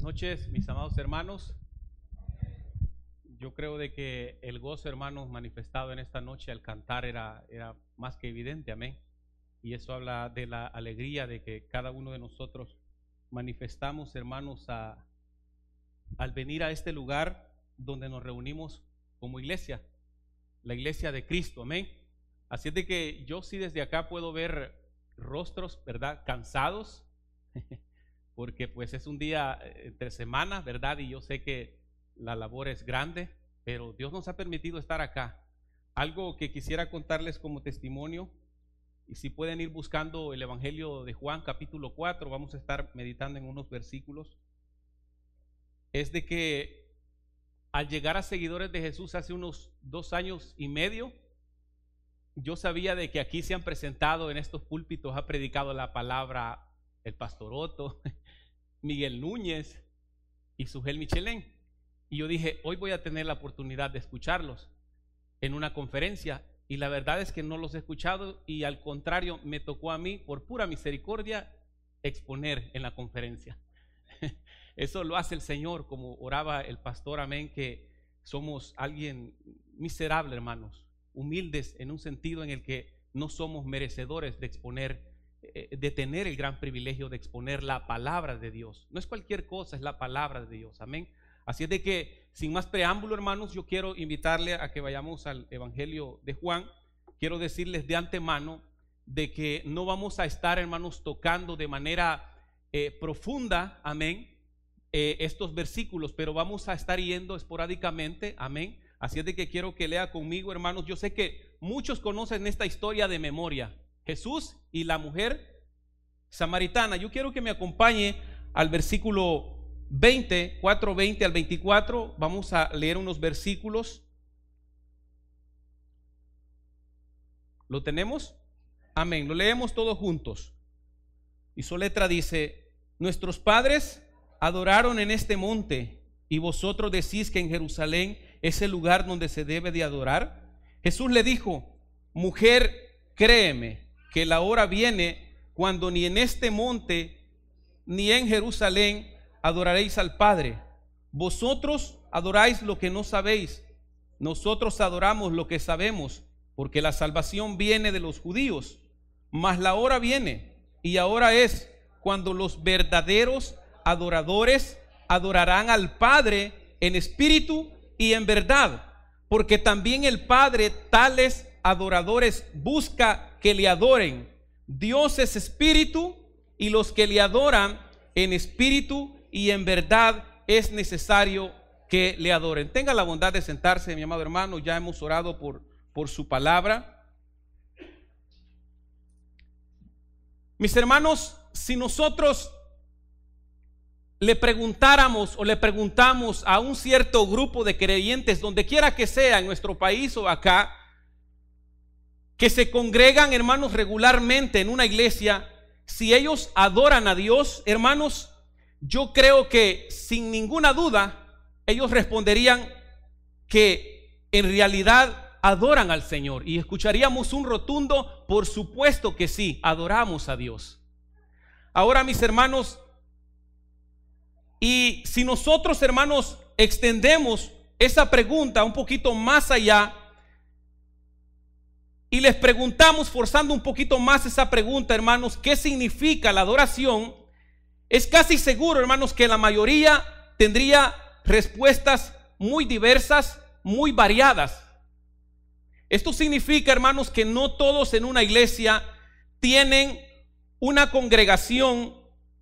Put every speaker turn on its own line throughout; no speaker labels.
noches, mis amados hermanos. Yo creo de que el gozo, hermanos, manifestado en esta noche al cantar era más que evidente, amén. Y eso habla de la alegría de que cada uno de nosotros manifestamos, hermanos, al venir a este lugar donde nos reunimos como iglesia, la iglesia de Cristo, amén. Así es de que yo sí desde acá puedo ver rostros, ¿verdad?, cansados, porque pues es un día entre semanas, ¿verdad? Y yo sé que la labor es grande, pero Dios nos ha permitido estar acá. Algo que quisiera contarles como testimonio, y si pueden ir buscando el Evangelio de Juan capítulo 4, vamos a estar meditando en unos versículos, es de que al llegar a seguidores de Jesús hace unos 2 años y medio, yo sabía de que aquí se han presentado en estos púlpitos, ha predicado la palabra el pastor Otto, Miguel Núñez y Sugel Michelén. Y yo dije, hoy voy a tener la oportunidad de escucharlos en una conferencia. Y la verdad es que no los he escuchado y al contrario me tocó a mí, por pura misericordia, exponer en la conferencia. Eso lo hace el Señor, como oraba el pastor, amén, que somos alguien miserable, hermanos, humildes en un sentido en el que no somos merecedores de exponer, de tener el gran privilegio de exponer la palabra de Dios. No es cualquier cosa, es la palabra de Dios, amén. Así es de que, sin más preámbulo, hermanos, yo quiero invitarle a que vayamos al Evangelio de Juan. Quiero decirles de antemano de que no vamos a estar, hermanos, tocando de manera profunda, amén, estos versículos, pero vamos a estar yendo esporádicamente, amén. Así es de que quiero que lea conmigo, hermanos. Yo sé que muchos conocen esta historia de memoria, Jesús y la mujer samaritana. Yo quiero que me acompañe al versículo 20, 4:20 al 24. Vamos a leer unos versículos. ¿Lo tenemos? Amén. Lo leemos todos juntos. Y su letra dice: nuestros padres adoraron en este monte, y vosotros decís que en Jerusalén es el lugar donde se debe de adorar. Jesús le dijo: mujer, créeme que la hora viene cuando ni en este monte ni en Jerusalén adoraréis al Padre. Vosotros adoráis lo que no sabéis, nosotros adoramos lo que sabemos, porque la salvación viene de los judíos. Mas la hora viene, y ahora es, cuando los verdaderos adoradores adorarán al Padre en espíritu y en verdad, porque también el Padre tales adoradores busca que le adoren. Dios es espíritu, y los que le adoran en espíritu y en verdad es necesario que le adoren. Tenga la bondad de sentarse, mi amado hermano. Ya hemos orado por su palabra. Mis hermanos, si nosotros le preguntáramos o le preguntamos a un cierto grupo de creyentes, donde quiera que sea, en nuestro país o acá, que se congregan, hermanos, regularmente en una iglesia, si ellos adoran a Dios, hermanos, yo creo que sin ninguna duda ellos responderían que en realidad adoran al Señor, y escucharíamos un rotundo: por supuesto que sí, adoramos a Dios. Ahora, mis hermanos, y si nosotros, hermanos, extendemos esa pregunta un poquito más allá y les preguntamos, forzando un poquito más esa pregunta, hermanos, ¿qué significa la adoración? Es casi seguro, hermanos, que la mayoría tendría respuestas muy diversas, muy variadas. Esto significa, hermanos, que no todos en una iglesia tienen una congregación.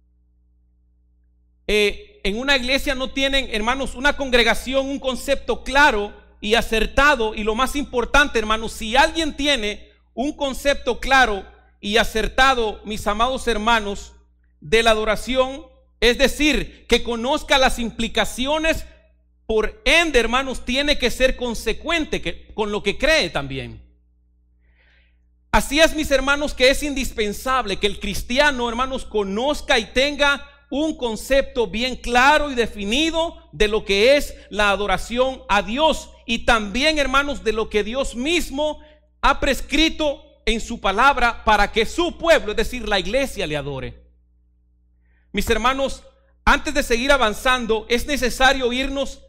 En una iglesia no tienen, hermanos, una congregación, un concepto claro y acertado. Y lo más importante, hermanos, si alguien tiene un concepto claro y acertado, mis amados hermanos, de la adoración, es decir, que conozca las implicaciones, por ende, hermanos, tiene que ser consecuente con lo que cree también. Así es, mis hermanos, que es indispensable que el cristiano, hermanos, conozca y tenga un concepto bien claro y definido de lo que es la adoración a Dios, y también, hermanos, de lo que Dios mismo ha prescrito en su palabra para que su pueblo, es decir, la iglesia, le adore. Mis hermanos, antes de seguir avanzando, es necesario irnos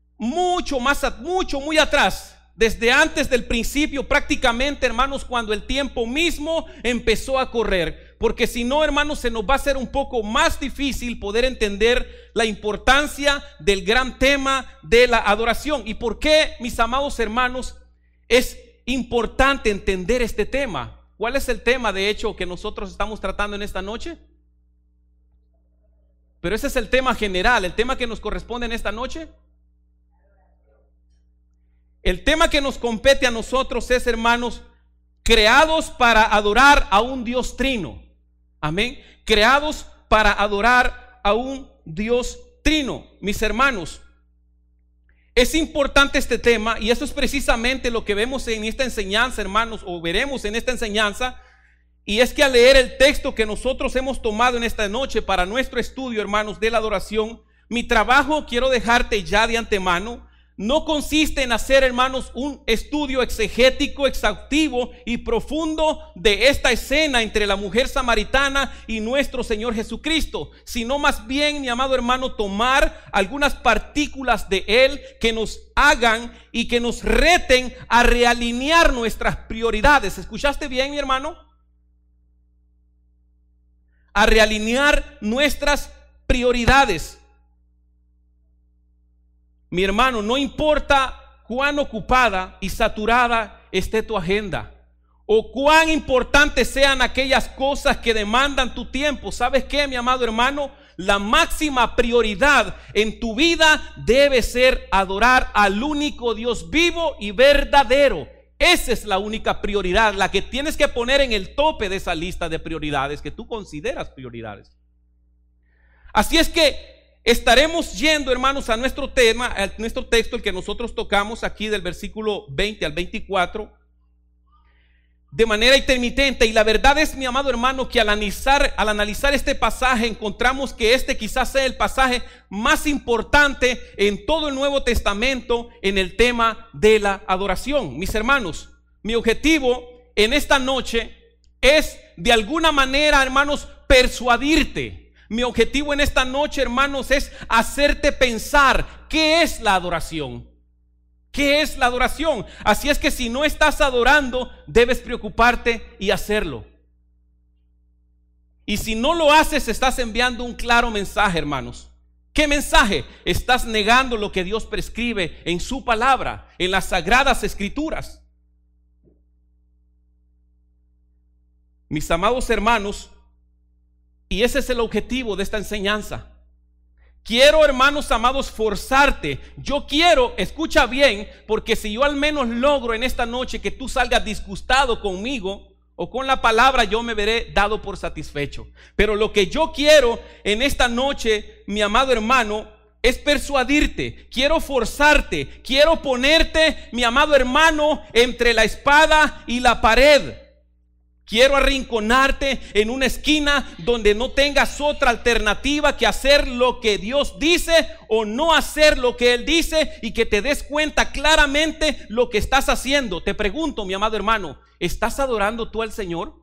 muy atrás, desde antes del principio, prácticamente, hermanos, cuando el tiempo mismo empezó a correr. Porque si no, hermanos, se nos va a hacer un poco más difícil poder entender la importancia del gran tema de la adoración. ¿Y por qué, mis amados hermanos, es importante entender este tema? ¿Cuál es el tema, de hecho, que nosotros estamos tratando en esta noche? Pero ese es el tema general, el tema que nos corresponde en esta noche. El tema que nos compete a nosotros es, hermanos, creados para adorar a un Dios trino. Amén. Creados para adorar a un Dios trino. Mis hermanos, es importante este tema, y eso es precisamente lo que vemos en esta enseñanza, hermanos, o veremos en esta enseñanza. Y es que al leer el texto que nosotros hemos tomado en esta noche para nuestro estudio, hermanos, de la adoración, mi trabajo, quiero dejarte ya de antemano, no consiste en hacer, hermanos, un estudio exegético, exhaustivo y profundo de esta escena entre la mujer samaritana y nuestro Señor Jesucristo, sino más bien, mi amado hermano, tomar algunas partículas de Él que nos hagan y que nos reten a realinear nuestras prioridades. ¿Escuchaste bien, mi hermano? A realinear nuestras prioridades. Mi hermano, no importa cuán ocupada y saturada esté tu agenda, o cuán importantes sean aquellas cosas que demandan tu tiempo. ¿Sabes qué, mi amado hermano? La máxima prioridad en tu vida debe ser adorar al único Dios vivo y verdadero. Esa es la única prioridad, la que tienes que poner en el tope de esa lista de prioridades que tú consideras prioridades. Así es que estaremos yendo, hermanos, a nuestro tema, a nuestro texto, el que nosotros tocamos aquí del versículo 20 al 24, de manera intermitente. Y la verdad es, mi amado hermano, que al analizar este pasaje, encontramos que este quizás sea el pasaje más importante en todo el Nuevo Testamento en el tema de la adoración. Mis hermanos, mi objetivo en esta noche es, de alguna manera, hermanos, persuadirte. Mi objetivo en esta noche, hermanos, es hacerte pensar qué es la adoración. ¿Qué es la adoración? Así es que si no estás adorando, debes preocuparte y hacerlo. Y si no lo haces, estás enviando un claro mensaje, hermanos. ¿Qué mensaje? Estás negando lo que Dios prescribe en su palabra, en las sagradas escrituras. Mis amados hermanos, y ese es el objetivo de esta enseñanza. Quiero, hermanos amados, forzarte. Yo quiero, escucha bien, porque si yo al menos logro en esta noche que tú salgas disgustado conmigo o con la palabra, yo me veré dado por satisfecho. Pero lo que yo quiero en esta noche, mi amado hermano, es persuadirte. Quiero forzarte. Quiero ponerte, mi amado hermano, entre la espada y la pared. Quiero arrinconarte en una esquina donde no tengas otra alternativa que hacer lo que Dios dice o no hacer lo que Él dice, y que te des cuenta claramente lo que estás haciendo. Te pregunto, mi amado hermano, ¿estás adorando tú al Señor?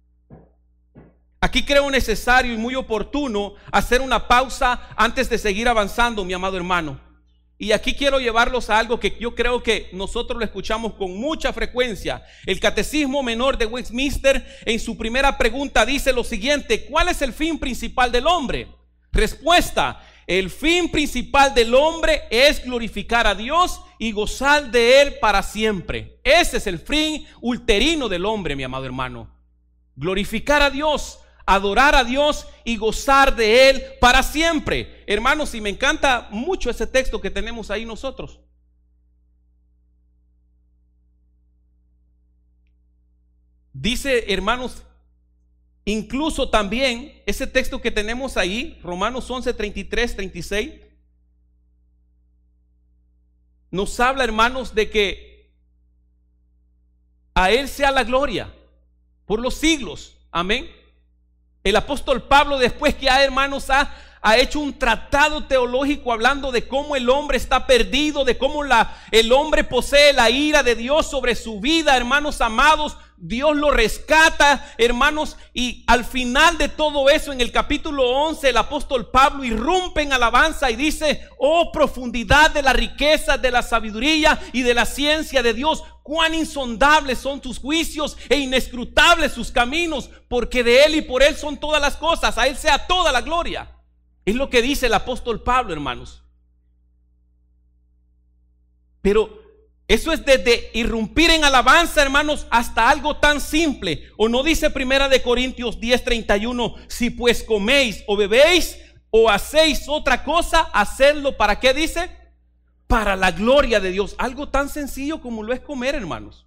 Aquí creo necesario y muy oportuno hacer una pausa antes de seguir avanzando, mi amado hermano. Y aquí quiero llevarlos a algo que yo creo que nosotros lo escuchamos con mucha frecuencia. El Catecismo Menor de Westminster, en su primera pregunta, dice lo siguiente: ¿cuál es el fin principal del hombre? Respuesta: el fin principal del hombre es glorificar a Dios y gozar de Él para siempre. Ese es el fin ulterino del hombre, mi amado hermano. Glorificar a Dios, adorar a Dios y gozar de Él para siempre. Hermanos, y me encanta mucho ese texto que tenemos ahí nosotros. Dice, hermanos, incluso también ese texto que tenemos ahí, Romanos 11, 33, 36, nos habla, hermanos, de que a Él sea la gloria por los siglos. Amén. El apóstol Pablo, después que hermanos ha hecho un tratado teológico hablando de cómo el hombre está perdido, de cómo el hombre posee la ira de Dios sobre su vida, hermanos amados, Dios lo rescata, hermanos, y al final de todo eso, en el capítulo 11, el apóstol Pablo irrumpe en alabanza y dice: oh profundidad de la riqueza, de la sabiduría y de la ciencia de Dios, cuán insondables son tus juicios e inescrutables sus caminos, porque de Él y por Él son todas las cosas, a Él sea toda la gloria. Es lo que dice el apóstol Pablo, hermanos. Pero eso es desde irrumpir en alabanza, hermanos, hasta algo tan simple. ¿O no dice 1 Corintios 10:31? Si pues coméis o bebéis o hacéis otra cosa, hacedlo, ¿para qué dice? Para la gloria de Dios. Algo tan sencillo como lo es comer, hermanos.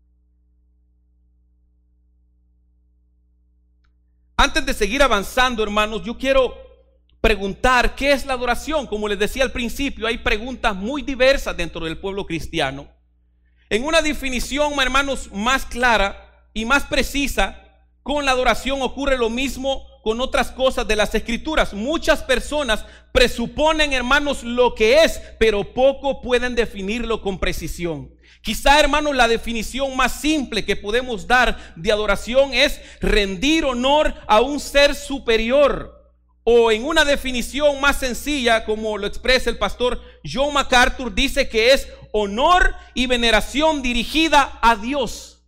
Antes de seguir avanzando, hermanos, yo quiero preguntar qué es la adoración. Como les decía al principio, hay preguntas muy diversas dentro del pueblo cristiano. En una definición, hermanos, más clara y más precisa, con la adoración ocurre lo mismo con otras cosas de las Escrituras. Muchas personas presuponen, hermanos, lo que es, pero poco pueden definirlo con precisión. Quizá, hermanos, la definición más simple que podemos dar de adoración es rendir honor a un ser superior. O en una definición más sencilla, como lo expresa el pastor John MacArthur, dice que es honor y veneración dirigida a Dios.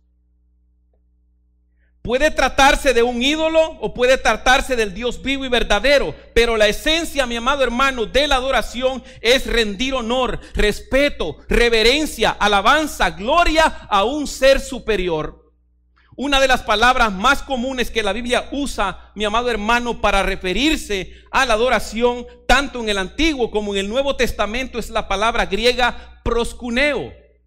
Puede tratarse de un ídolo o puede tratarse del Dios vivo y verdadero, pero la esencia, mi amado hermano, de la adoración es rendir honor, respeto, reverencia, alabanza, gloria a un ser superior. Una de las palabras más comunes que la Biblia usa, mi amado hermano, para referirse a la adoración, tanto en el Antiguo como en el Nuevo Testamento, es la palabra griega proskuneo.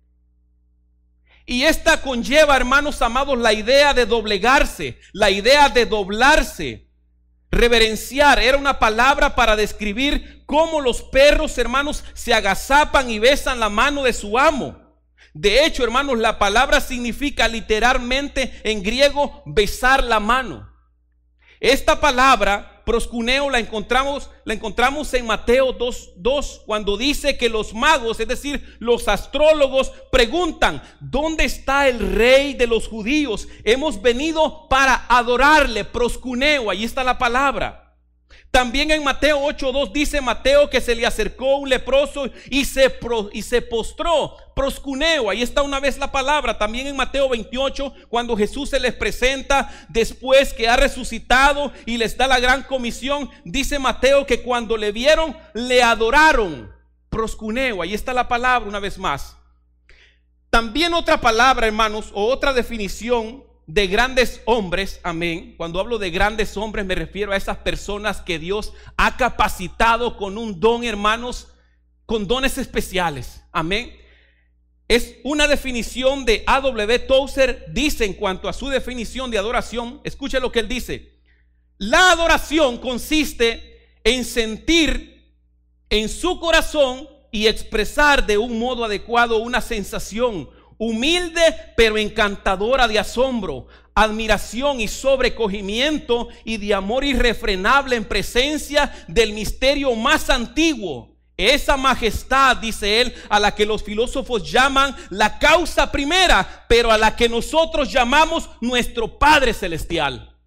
Y esta conlleva, hermanos amados, la idea de doblegarse, la idea de doblarse, reverenciar. Era una palabra para describir cómo los perros, hermanos, se agazapan y besan la mano de su amo. De hecho, hermanos, la palabra significa literalmente en griego besar la mano. Esta palabra, proskuneo, la encontramos en Mateo 2:2, cuando dice que los magos, es decir, los astrólogos, preguntan: ¿dónde está el rey de los judíos? Hemos venido para adorarle, proskuneo, ahí está la palabra. También en Mateo 8:2 dice Mateo que se le acercó un leproso y se postró, proskuneo, ahí está una vez la palabra. También en Mateo 28, cuando Jesús se les presenta después que ha resucitado y les da la gran comisión, dice Mateo que cuando le vieron, le adoraron, proskuneo, ahí está la palabra una vez más. También otra palabra, hermanos, o otra definición de grandes hombres, amén. Cuando hablo de grandes hombres me refiero a esas personas que Dios ha capacitado con un don, hermanos, con dones especiales, amén. Es una definición de A.W. Tozer. Dice en cuanto a su definición de adoración, escuche lo que él dice: la adoración consiste en sentir en su corazón y expresar de un modo adecuado una sensación humilde pero encantadora de asombro, admiración y sobrecogimiento y de amor irrefrenable en presencia del misterio más antiguo. Esa majestad, dice él, a la que los filósofos llaman la causa primera, pero a la que nosotros llamamos nuestro Padre Celestial.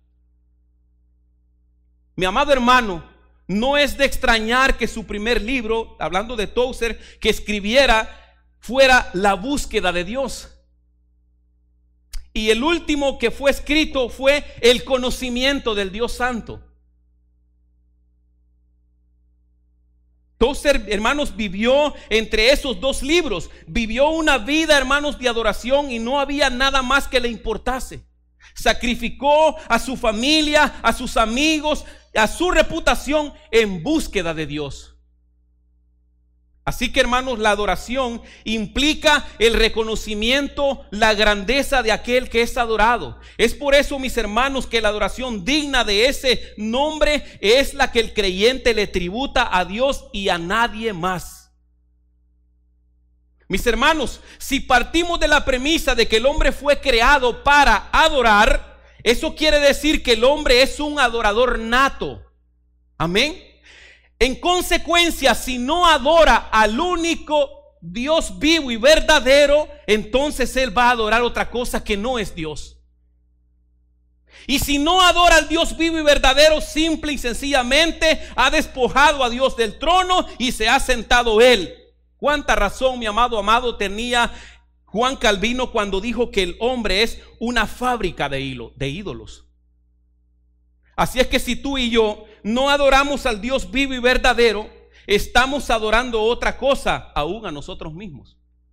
Mi amado hermano, no es de extrañar que su primer libro, hablando de Tozer, que escribiera, fuera la búsqueda de Dios. Y el último que fue escrito fue el conocimiento del Dios Santo. Tozer, hermanos, vivió entre esos dos libros. Vivió una vida, hermanos, de adoración y no había nada más que le importase. Sacrificó a su familia, a sus amigos, a su reputación en búsqueda de Dios. Así que, hermanos, la adoración implica el reconocimiento, la grandeza de aquel que es adorado. Es por eso, mis hermanos, que la adoración digna de ese nombre es la que el creyente le tributa a Dios y a nadie más. Mis hermanos, si partimos de la premisa de que el hombre fue creado para adorar, eso quiere decir que el hombre es un adorador nato. Amén. En consecuencia, si no adora al único Dios vivo y verdadero, entonces él va a adorar otra cosa que no es Dios. Y si no adora al Dios vivo y verdadero, simple y sencillamente ha despojado a Dios del trono y se ha sentado él. Cuánta razón, mi amado tenía Juan Calvino cuando dijo que el hombre es una fábrica de ídolos. Así es que si tú y yo no adoramos al Dios vivo y verdadero, estamos adorando otra cosa, aún a nosotros mismos.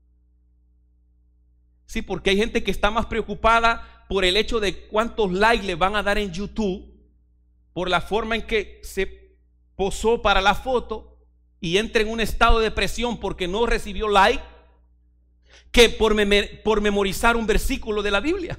Sí, porque hay gente que está más preocupada por el hecho de cuántos likes le van a dar en YouTube, por la forma en que se posó para la foto y entra en un estado de depresión porque no recibió like, que por memorizar un versículo de la Biblia.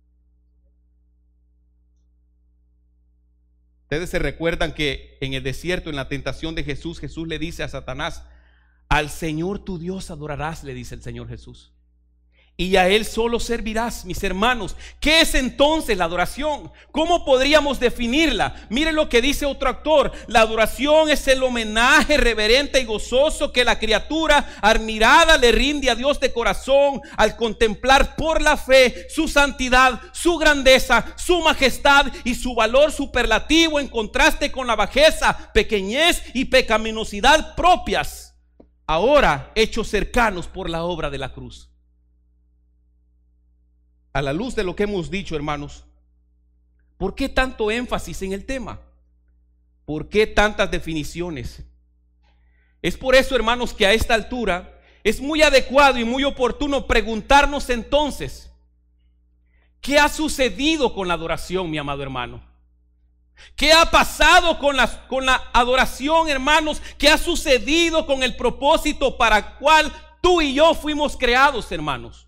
Ustedes se recuerdan que en el desierto, en la tentación de Jesús, Jesús le dice a Satanás: al Señor tu Dios adorarás, le dice el Señor Jesús, y a Él solo servirás. Mis hermanos, ¿qué es entonces la adoración? ¿Cómo podríamos definirla? Miren lo que dice otro autor: la adoración es el homenaje reverente y gozoso que la criatura admirada le rinde a Dios de corazón al contemplar por la fe su santidad, su grandeza, su majestad y su valor superlativo en contraste con la bajeza, pequeñez y pecaminosidad propias, ahora hechos cercanos por la obra de la cruz. A la luz de lo que hemos dicho, hermanos, ¿por qué tanto énfasis en el tema? ¿Por qué tantas definiciones? Es por eso, hermanos, que a esta altura es muy adecuado y muy oportuno preguntarnos entonces: ¿qué ha sucedido con la adoración, mi amado hermano? ¿Qué ha pasado con la adoración, hermanos? ¿Qué ha sucedido con el propósito para el cual tú y yo fuimos creados, hermanos?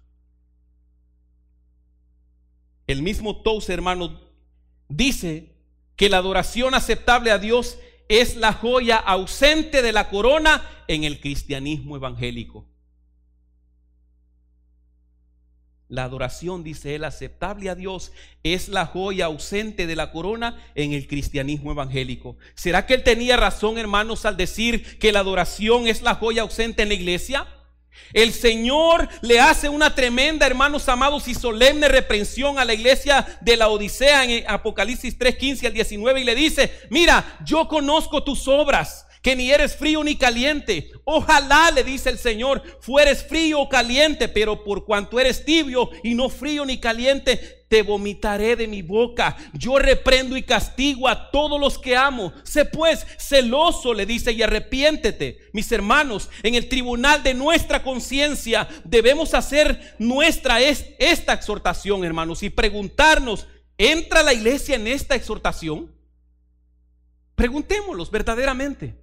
El mismo Tozer, hermano, dice que la adoración aceptable a Dios es la joya ausente de la corona en el cristianismo evangélico. La adoración, dice él, aceptable a Dios es la joya ausente de la corona en el cristianismo evangélico. ¿Será que él tenía razón, hermanos, al decir que la adoración es la joya ausente en la iglesia? El Señor le hace una tremenda, hermanos amados, y solemne reprensión a la iglesia de la Odisea en Apocalipsis 3:15 al 19, y le dice: mira, yo conozco tus obras, que ni eres frío ni caliente. Ojalá, le dice el Señor, fueres frío o caliente, pero por cuanto eres tibio y no frío ni caliente, te vomitaré de mi boca. Yo reprendo y castigo a todos los que amo. Sé pues celoso, le dice, y arrepiéntete. Mis hermanos, en el tribunal de nuestra conciencia debemos hacer nuestra esta exhortación, hermanos, y preguntarnos: ¿entra la iglesia en esta exhortación? Preguntémoslos verdaderamente.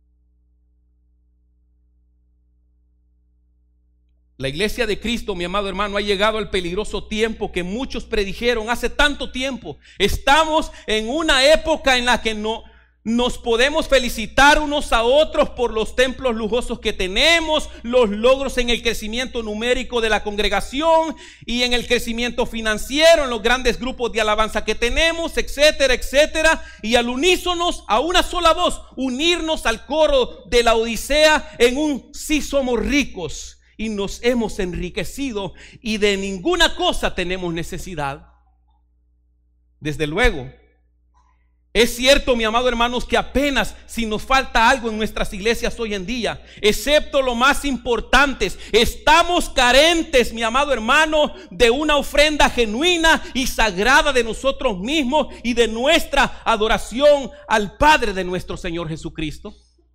La iglesia de Cristo, mi amado hermano, ha llegado al peligroso tiempo que muchos predijeron hace tanto tiempo. Estamos en una época en la que no nos podemos felicitar unos a otros por los templos lujosos que tenemos, los logros en el crecimiento numérico de la congregación y en el crecimiento financiero, en los grandes grupos de alabanza que tenemos, etcétera, etcétera. Y al unísonos, a una sola voz, unirnos al coro de la Odisea en un sí somos ricos y nos hemos enriquecido y de ninguna cosa tenemos necesidad. Desde luego, es cierto, mi amado hermanos, que apenas si nos falta algo en nuestras iglesias hoy en día, excepto lo más importante, estamos carentes, mi amado hermano, de una ofrenda genuina y sagrada de nosotros mismos y de nuestra adoración al Padre de nuestro Señor Jesucristo.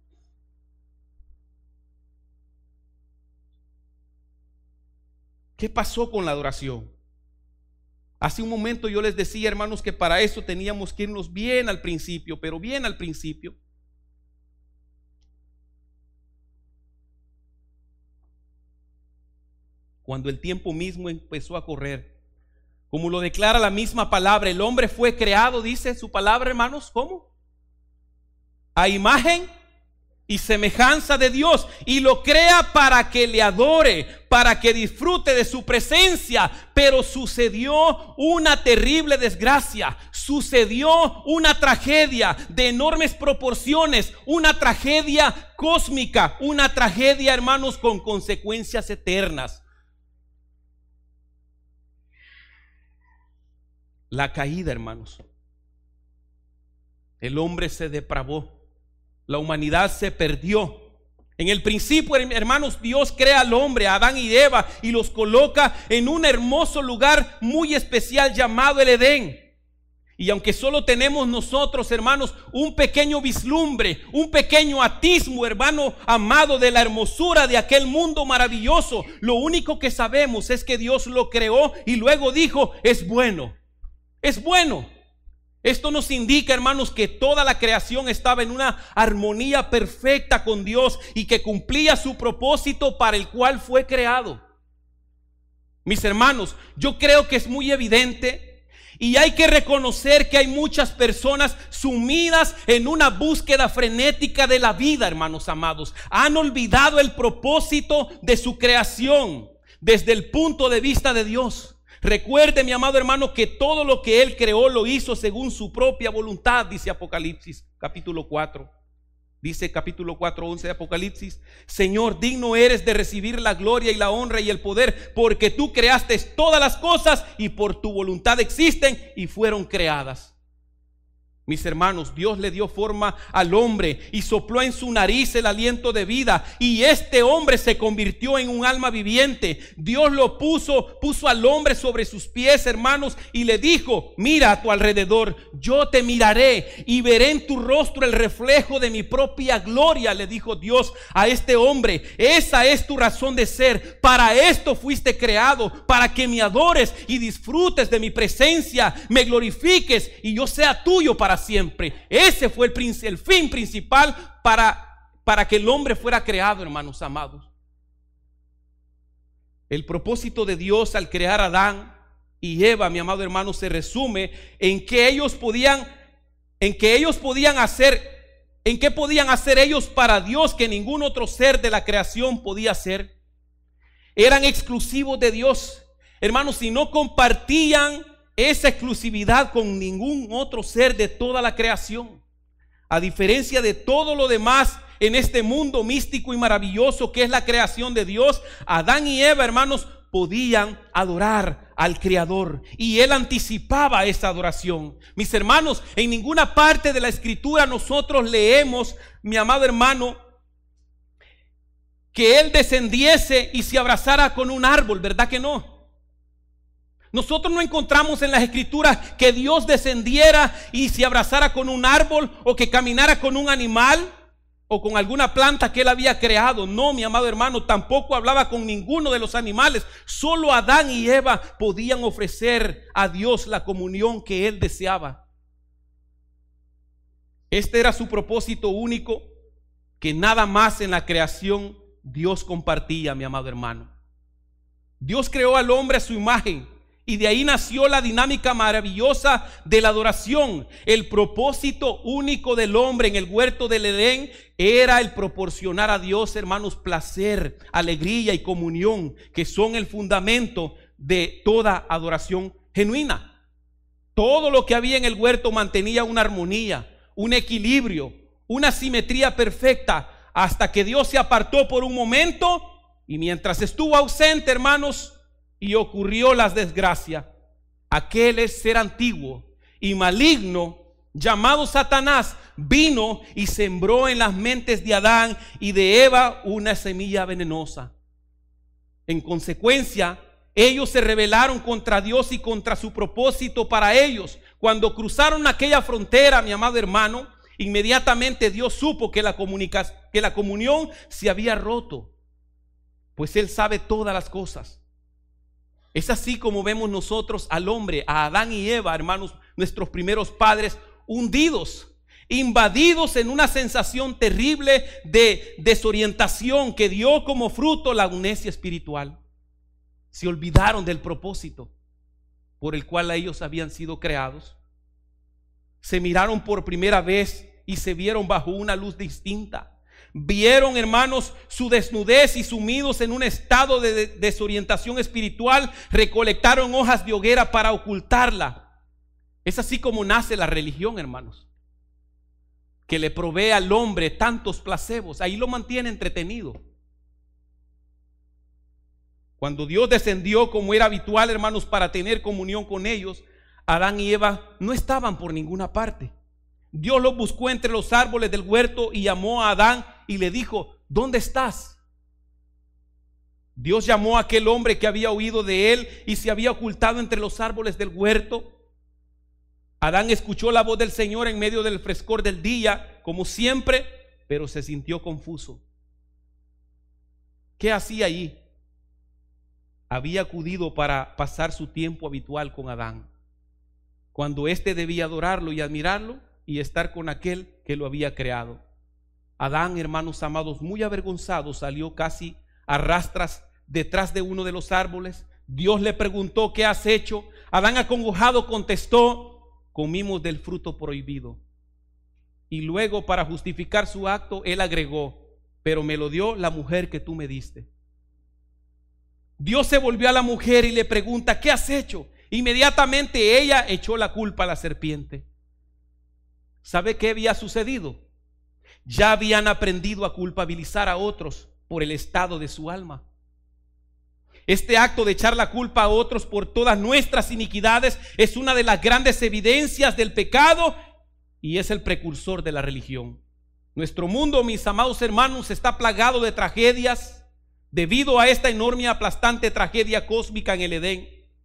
¿Qué pasó con la adoración? Hace un momento yo les decía, hermanos, que para eso teníamos que irnos bien al principio, pero bien al principio. Cuando el tiempo mismo empezó a correr, como lo declara la misma palabra, el hombre fue creado, dice su palabra, hermanos, ¿cómo? A imagen y semejanza de Dios, y lo crea para que le adore, para que disfrute de su presencia. Pero sucedió una terrible desgracia, sucedió una tragedia de enormes proporciones, una tragedia cósmica, una tragedia, hermanos, con consecuencias eternas. la caída, hermanos. El hombre se depravó, la humanidad se perdió. En el principio, hermanos, Dios crea al hombre, a Adán y Eva, y los coloca en un hermoso lugar muy especial llamado el Edén. Y aunque solo tenemos nosotros, hermanos, un pequeño vislumbre, un pequeño atismo, hermano amado, de la hermosura de aquel mundo maravilloso, lo único que sabemos es que Dios lo creó y luego dijo: es bueno, es bueno. Esto nos indica, hermanos, que toda la creación estaba en una armonía perfecta con Dios y que cumplía su propósito para el cual fue creado. Mis hermanos, yo creo que es muy evidente y hay que reconocer que hay muchas personas sumidas en una búsqueda frenética de la vida, hermanos amados. Han olvidado el propósito de su creación desde el punto de vista de Dios. Recuerde, mi amado hermano, que todo lo que Él creó lo hizo según su propia voluntad, dice Apocalipsis capítulo 4. Dice capítulo 4:11 de Apocalipsis: Señor, digno eres de recibir la gloria y la honra y el poder, porque tú creaste todas las cosas y por tu voluntad existen y fueron creadas. Mis hermanos, Dios le dio forma al hombre y sopló en su nariz el aliento de vida, y este hombre se convirtió en un alma viviente. Dios lo puso al hombre sobre sus pies, hermanos, y le dijo: mira a tu alrededor, yo te miraré y veré en tu rostro el reflejo de mi propia gloria, le dijo Dios a este hombre. Esa es tu razón de ser, para esto fuiste creado, para que me adores y disfrutes de mi presencia, me glorifiques y yo sea tuyo para siempre. Ese fue el fin principal para que el hombre fuera creado, hermanos amados. El propósito de Dios al crear a Adán y Eva, mi amado hermano, se resume en que ellos podían hacer ellos para Dios que ningún otro ser de la creación podía hacer. Eran exclusivos de Dios, hermanos, y no compartían esa exclusividad con ningún otro ser de toda la creación. A diferencia de todo lo demás en este mundo místico y maravilloso que es la creación de Dios, Adán y Eva, hermanos, podían adorar al Creador, y Él anticipaba esa adoración. Mis hermanos, en ninguna parte de la Escritura nosotros leemos, mi amado hermano, que Él descendiese y se abrazara con un árbol, ¿verdad que no? Nosotros no encontramos en las Escrituras que Dios descendiera y se abrazara con un árbol, o que caminara con un animal o con alguna planta que Él había creado. No, mi amado hermano, tampoco hablaba con ninguno de los animales. Solo Adán y Eva podían ofrecer a Dios la comunión que Él deseaba. Este era su propósito único, que nada más en la creación Dios compartía, mi amado hermano. Dios creó al hombre a su imagen, y de ahí nació la dinámica maravillosa de la adoración. El propósito único del hombre en el huerto del Edén era el proporcionar a Dios, hermanos, placer, alegría y comunión, que son el fundamento de toda adoración genuina. Todo lo que había en el huerto mantenía una armonía, un equilibrio, una simetría perfecta, hasta que Dios se apartó por un momento, y mientras estuvo ausente, hermanos, y ocurrió la desgracia, aquel ser antiguo y maligno llamado Satanás vino y sembró en las mentes de Adán y de Eva una semilla venenosa. En consecuencia, ellos se rebelaron contra Dios y contra su propósito para ellos. Cuando cruzaron aquella frontera, mi amado hermano, inmediatamente Dios supo que la comunión se había roto, pues Él sabe todas las cosas. Es así como vemos nosotros al hombre, a Adán y Eva, hermanos, nuestros primeros padres, hundidos, invadidos en una sensación terrible de desorientación que dio como fruto la amnesia espiritual. Se olvidaron del propósito por el cual ellos habían sido creados. Se miraron por primera vez y se vieron bajo una luz distinta. Vieron, hermanos, su desnudez, y sumidos en un estado de desorientación espiritual, recolectaron hojas de higuera para ocultarla. Es así como nace la religión, hermanos, que le provee al hombre tantos placebos. Ahí lo mantiene entretenido. Cuando Dios descendió, como era habitual, hermanos, para tener comunión con ellos, Adán y Eva no estaban por ninguna parte. Dios los buscó entre los árboles del huerto y llamó a Adán y le dijo: ¿dónde estás? Dios llamó a aquel hombre que había huido de él y se había ocultado entre los árboles del huerto. Adán escuchó la voz del Señor en medio del frescor del día, como siempre, pero se sintió confuso. ¿Qué hacía allí? Había acudido para pasar su tiempo habitual con Adán, cuando éste debía adorarlo y admirarlo y estar con aquel que lo había creado. Adán, hermanos amados, muy avergonzado, salió casi a rastras detrás de uno de los árboles. Dios le preguntó: ¿qué has hecho? Adán, acongojado, contestó: comimos del fruto prohibido. Y luego, para justificar su acto, él agregó: pero me lo dio la mujer que tú me diste. Dios se volvió a la mujer y le pregunta: ¿qué has hecho? Inmediatamente ella echó la culpa a la serpiente. ¿Sabe qué había sucedido? Ya habían aprendido a culpabilizar a otros por el estado de su alma. Este acto de echar la culpa a otros por todas nuestras iniquidades es una de las grandes evidencias del pecado y es el precursor de la religión. Nuestro mundo, mis amados hermanos, está plagado de tragedias debido a esta enorme y aplastante tragedia cósmica en el Edén.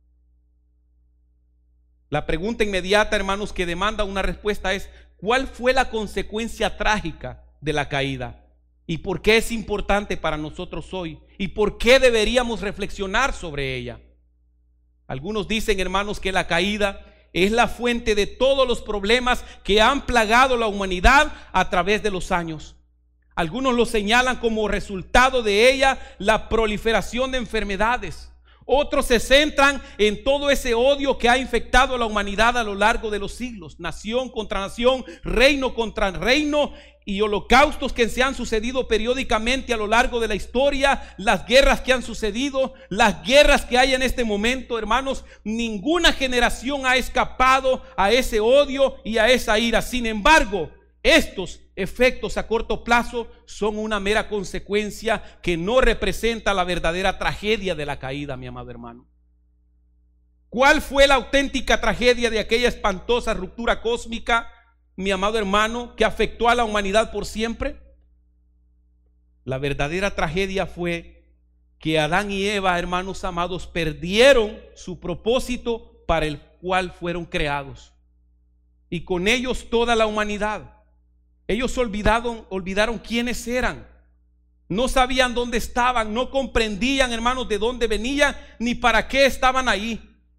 La pregunta inmediata, hermanos, que demanda una respuesta es: ¿cuál fue la consecuencia trágica de la caída? ¿Y por qué es importante para nosotros hoy? ¿Y por qué deberíamos reflexionar sobre ella? Algunos dicen, hermanos, que la caída es la fuente de todos los problemas que han plagado la humanidad a través de los años. Algunos lo señalan como resultado de ella la proliferación de enfermedades. Otros se centran en todo ese odio que ha infectado a la humanidad a lo largo de los siglos. Nación contra nación, reino contra reino, y holocaustos que se han sucedido periódicamente a lo largo de la historia, las guerras que han sucedido, las guerras que hay en este momento, hermanos. Ninguna generación ha escapado a ese odio y a esa ira. Sin embargo, estos efectos a corto plazo son una mera consecuencia que no representa la verdadera tragedia de la caída, mi amado hermano. ¿Cuál fue la auténtica tragedia de aquella espantosa ruptura cósmica, mi amado hermano, que afectó a la humanidad por siempre? La verdadera tragedia fue que Adán y Eva, hermanos amados, perdieron su propósito para el cual fueron creados, y con ellos toda la humanidad. Ellos olvidaron quiénes eran, no sabían dónde estaban, no comprendían, hermanos, de dónde venían ni para qué estaban ahí.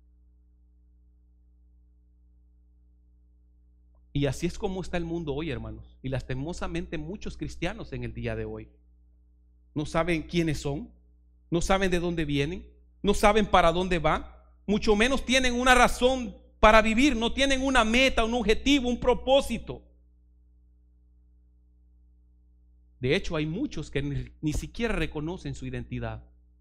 Y así es como está el mundo hoy, hermanos, y lastimosamente muchos cristianos en el día de hoy no saben quiénes son, no saben de dónde vienen, no saben para dónde van, mucho menos tienen una razón para vivir, no tienen una meta, un objetivo, un propósito. De hecho, hay muchos que ni siquiera reconocen su identidad.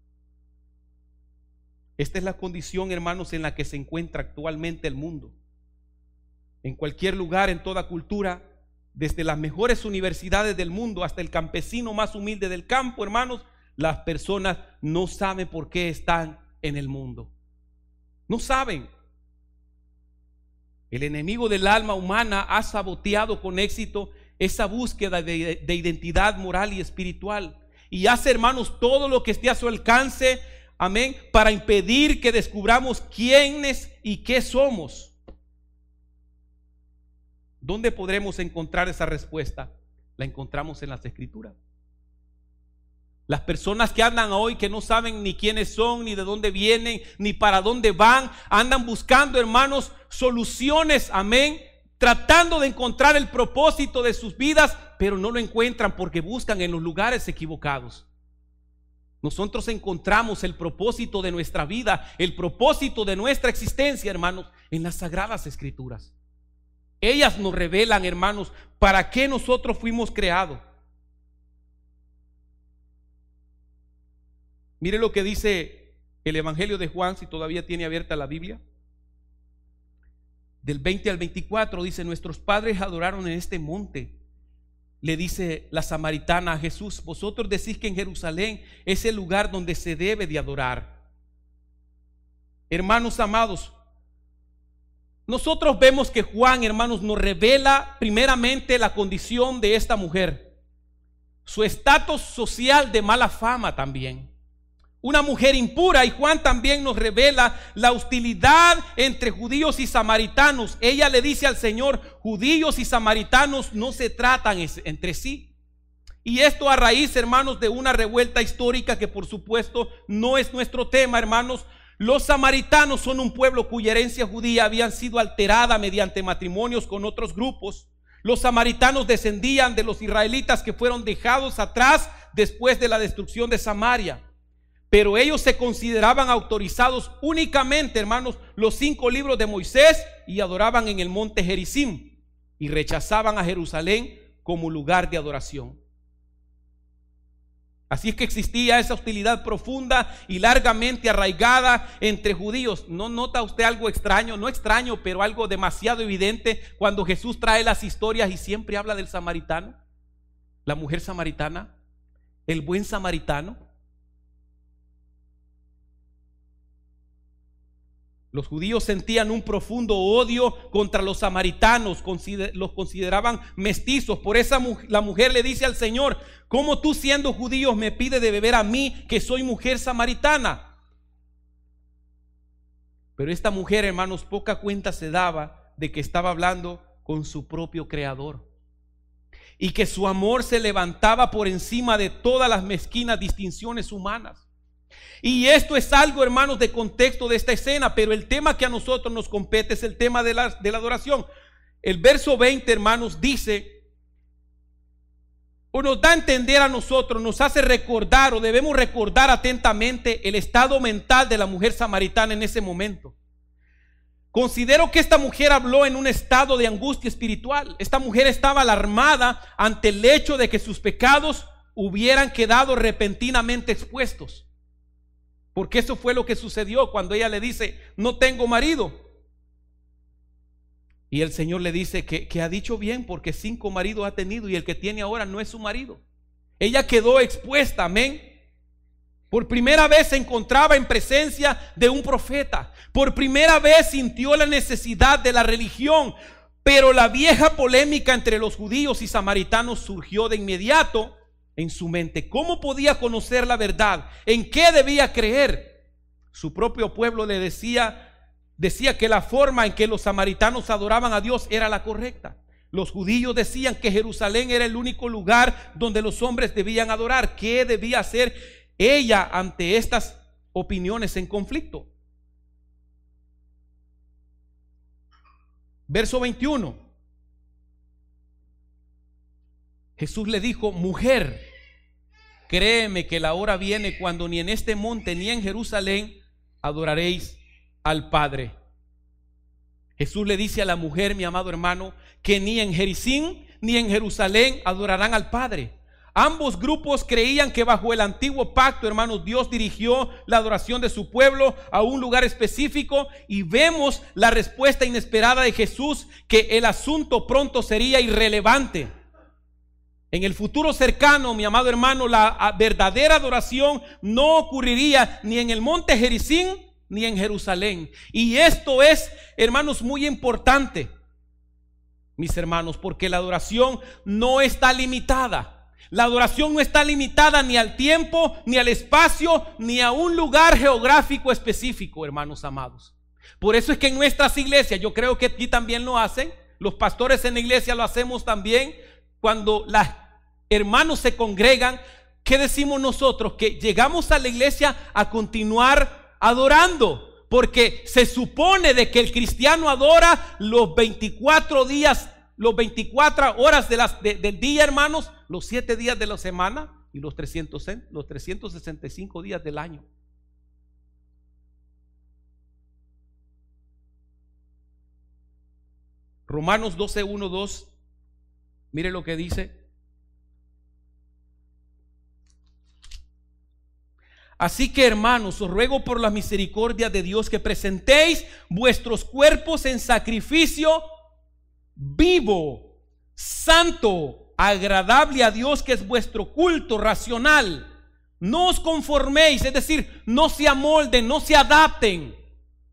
Esta es la condición, hermanos, en la que se encuentra actualmente el mundo. En cualquier lugar, en toda cultura, desde las mejores universidades del mundo hasta el campesino más humilde del campo, hermanos, las personas no saben por qué están en el mundo. No saben. El enemigo del alma humana ha saboteado con éxito esa búsqueda de identidad moral y espiritual, y hace, hermanos, todo lo que esté a su alcance, amén, para impedir que descubramos quiénes y qué somos. ¿Dónde podremos encontrar esa respuesta? La encontramos en las Escrituras. Las personas que andan hoy, que no saben ni quiénes son, ni de dónde vienen, ni para dónde van, andan buscando, hermanos, soluciones, amén, tratando de encontrar el propósito de sus vidas, pero no lo encuentran porque buscan en los lugares equivocados. Nosotros encontramos el propósito de nuestra vida, el propósito de nuestra existencia, hermanos, en las Sagradas Escrituras. Ellas nos revelan, hermanos, para qué nosotros fuimos creados. Mire lo que dice el Evangelio de Juan, si todavía tiene abierta la Biblia. Del 20 al 24 dice: nuestros padres adoraron en este monte. Le dice la samaritana a Jesús: vosotros decís que en Jerusalén es el lugar donde se debe de adorar. Hermanos amados, nosotros vemos que Juan, hermanos, nos revela primeramente la condición de esta mujer, su estatus social de mala fama también. Una mujer impura, y Juan también nos revela la hostilidad entre judíos y samaritanos. Ella le dice al Señor: judíos y samaritanos no se tratan entre sí. Y esto a raíz, hermanos, de una revuelta histórica que por supuesto no es nuestro tema, hermanos. Los samaritanos son un pueblo cuya herencia judía habían sido alterada mediante matrimonios con otros grupos. Los samaritanos descendían de los israelitas que fueron dejados atrás después de la destrucción de Samaria. Pero ellos se consideraban autorizados únicamente, hermanos, los 5 libros de Moisés, y adoraban en el monte Gerizim, y rechazaban a Jerusalén como lugar de adoración. Así es que existía esa hostilidad profunda y largamente arraigada entre judíos. ¿No nota usted algo extraño? No extraño, pero algo demasiado evidente cuando Jesús trae las historias y siempre habla del samaritano, la mujer samaritana, el buen samaritano. Los judíos sentían un profundo odio contra los samaritanos, los consideraban mestizos. Por eso la mujer le dice al Señor: ¿cómo tú, siendo judío, me pides de beber a mí, que soy mujer samaritana? Pero esta mujer, hermanos, poca cuenta se daba de que estaba hablando con su propio Creador, y que su amor se levantaba por encima de todas las mezquinas distinciones humanas. Y esto es algo, hermanos, de contexto de esta escena, pero el tema que a nosotros nos compete es el tema de la adoración. El verso 20, hermanos, dice, o nos da a entender a nosotros, nos hace recordar, o debemos recordar atentamente, el estado mental de la mujer samaritana en ese momento. Considero que esta mujer habló en un estado de angustia espiritual. Esta mujer estaba alarmada ante el hecho de que sus pecados hubieran quedado repentinamente expuestos. Porque eso fue lo que sucedió cuando ella le dice: no tengo marido. Y el Señor le dice que ha dicho bien, porque 5 maridos ha tenido y el que tiene ahora no es su marido. Ella quedó expuesta, amén. Por primera vez se encontraba en presencia de un profeta. Por primera vez sintió la necesidad de la religión. Pero la vieja polémica entre los judíos y samaritanos surgió de inmediato en su mente. ¿Cómo podía conocer la verdad? ¿En qué debía creer? Su propio pueblo le decía que la forma en que los samaritanos adoraban a Dios era la correcta. Los judíos decían que Jerusalén era el único lugar donde los hombres debían adorar. ¿Qué debía hacer ella ante estas opiniones en conflicto? Verso 21. Jesús le dijo: mujer, créeme que la hora viene cuando ni en este monte ni en Jerusalén adoraréis al Padre. Jesús le dice a la mujer, mi amado hermano, que ni en Gerizim ni en Jerusalén adorarán al Padre. Ambos grupos creían que bajo el antiguo pacto, hermanos, Dios dirigió la adoración de su pueblo a un lugar específico, y vemos la respuesta inesperada de Jesús, que el asunto pronto sería irrelevante. En el futuro cercano, mi amado hermano, la verdadera adoración no ocurriría ni en el monte Gerizim ni en Jerusalén. Y esto es, hermanos, muy importante, mis hermanos, porque la adoración no está limitada. La adoración no está limitada ni al tiempo, ni al espacio, ni a un lugar geográfico específico, hermanos amados. Por eso es que en nuestras iglesias, yo creo que aquí también lo hacen, los pastores en la iglesia lo hacemos también, cuando los hermanos se congregan, ¿qué decimos nosotros? Que llegamos a la iglesia a continuar adorando, porque se supone de que el cristiano adora los 24 días, los 24 horas del día, hermanos, los 7 días de la semana y los 365 días del año. Romanos 12:1-2, mire lo que dice. Así que, hermanos, os ruego por la misericordia de Dios que presentéis vuestros cuerpos en sacrificio vivo, santo, agradable a Dios, que es vuestro culto racional. No os conforméis, es decir, no se amolden, no se adapten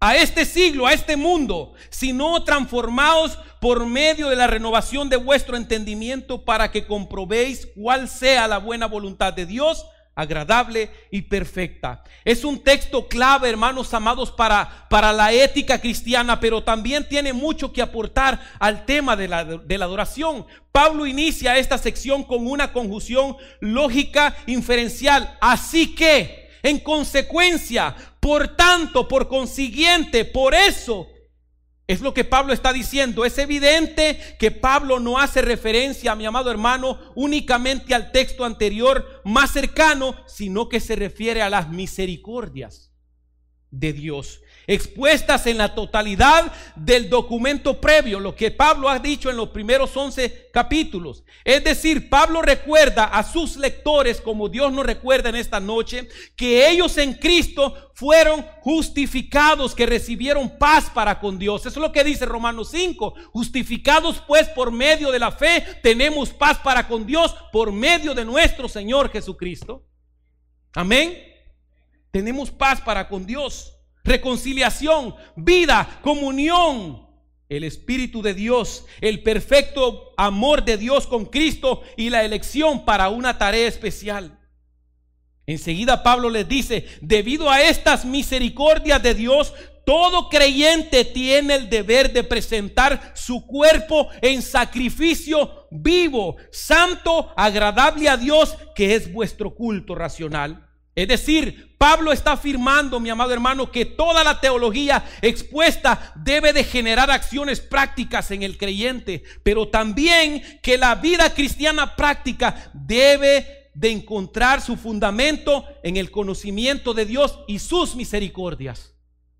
a este siglo, a este mundo, sino transformaos por medio de la renovación de vuestro entendimiento, para que comprobéis cuál sea la buena voluntad de Dios, agradable y perfecta. Es un texto clave, hermanos amados, para la ética cristiana, pero también tiene mucho que aportar al tema de la adoración. Pablo inicia esta sección con una conjunción lógica inferencial. Así que, en consecuencia, por tanto, por consiguiente, por eso, es lo que Pablo está diciendo. Es evidente que Pablo no hace referencia, mi amado hermano, únicamente al texto anterior más cercano, sino que se refiere a las misericordias de Dios, expuestas en la totalidad del documento previo, lo que Pablo ha dicho en los primeros 11 capítulos. Es decir, Pablo recuerda a sus lectores, como Dios nos recuerda en esta noche, que ellos en Cristo fueron justificados, que recibieron paz para con Dios. Eso es lo que dice Romanos 5. Justificados pues por medio de la fe, tenemos paz para con Dios por medio de nuestro Señor Jesucristo. Amén. Tenemos paz para con Dios, reconciliación, vida, comunión, el Espíritu de Dios, el perfecto amor de Dios con Cristo y la elección para una tarea especial. Enseguida Pablo les dice: debido a estas misericordias de Dios, todo creyente tiene el deber de presentar su cuerpo en sacrificio vivo, santo, agradable a Dios, que es vuestro culto racional. Es decir, Pablo está afirmando, mi amado hermano, que toda la teología expuesta debe de generar acciones prácticas en el creyente, pero también que la vida cristiana práctica debe de encontrar su fundamento en el conocimiento de Dios y sus misericordias.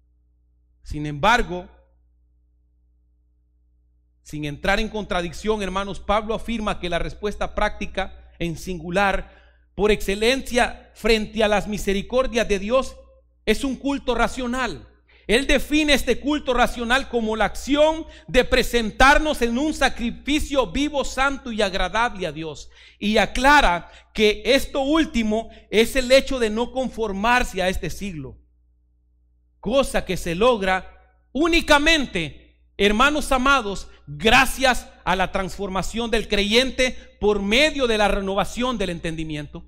Sin embargo, sin entrar en contradicción, hermanos, Pablo afirma que la respuesta práctica en singular, por excelencia, frente a las misericordias de Dios, es un culto racional. Él define este culto racional como la acción de presentarnos en un sacrificio vivo, santo y agradable a Dios. Y aclara que esto último es el hecho de no conformarse a este siglo, cosa que se logra únicamente, hermanos amados, gracias a la transformación del creyente por medio de la renovación del entendimiento.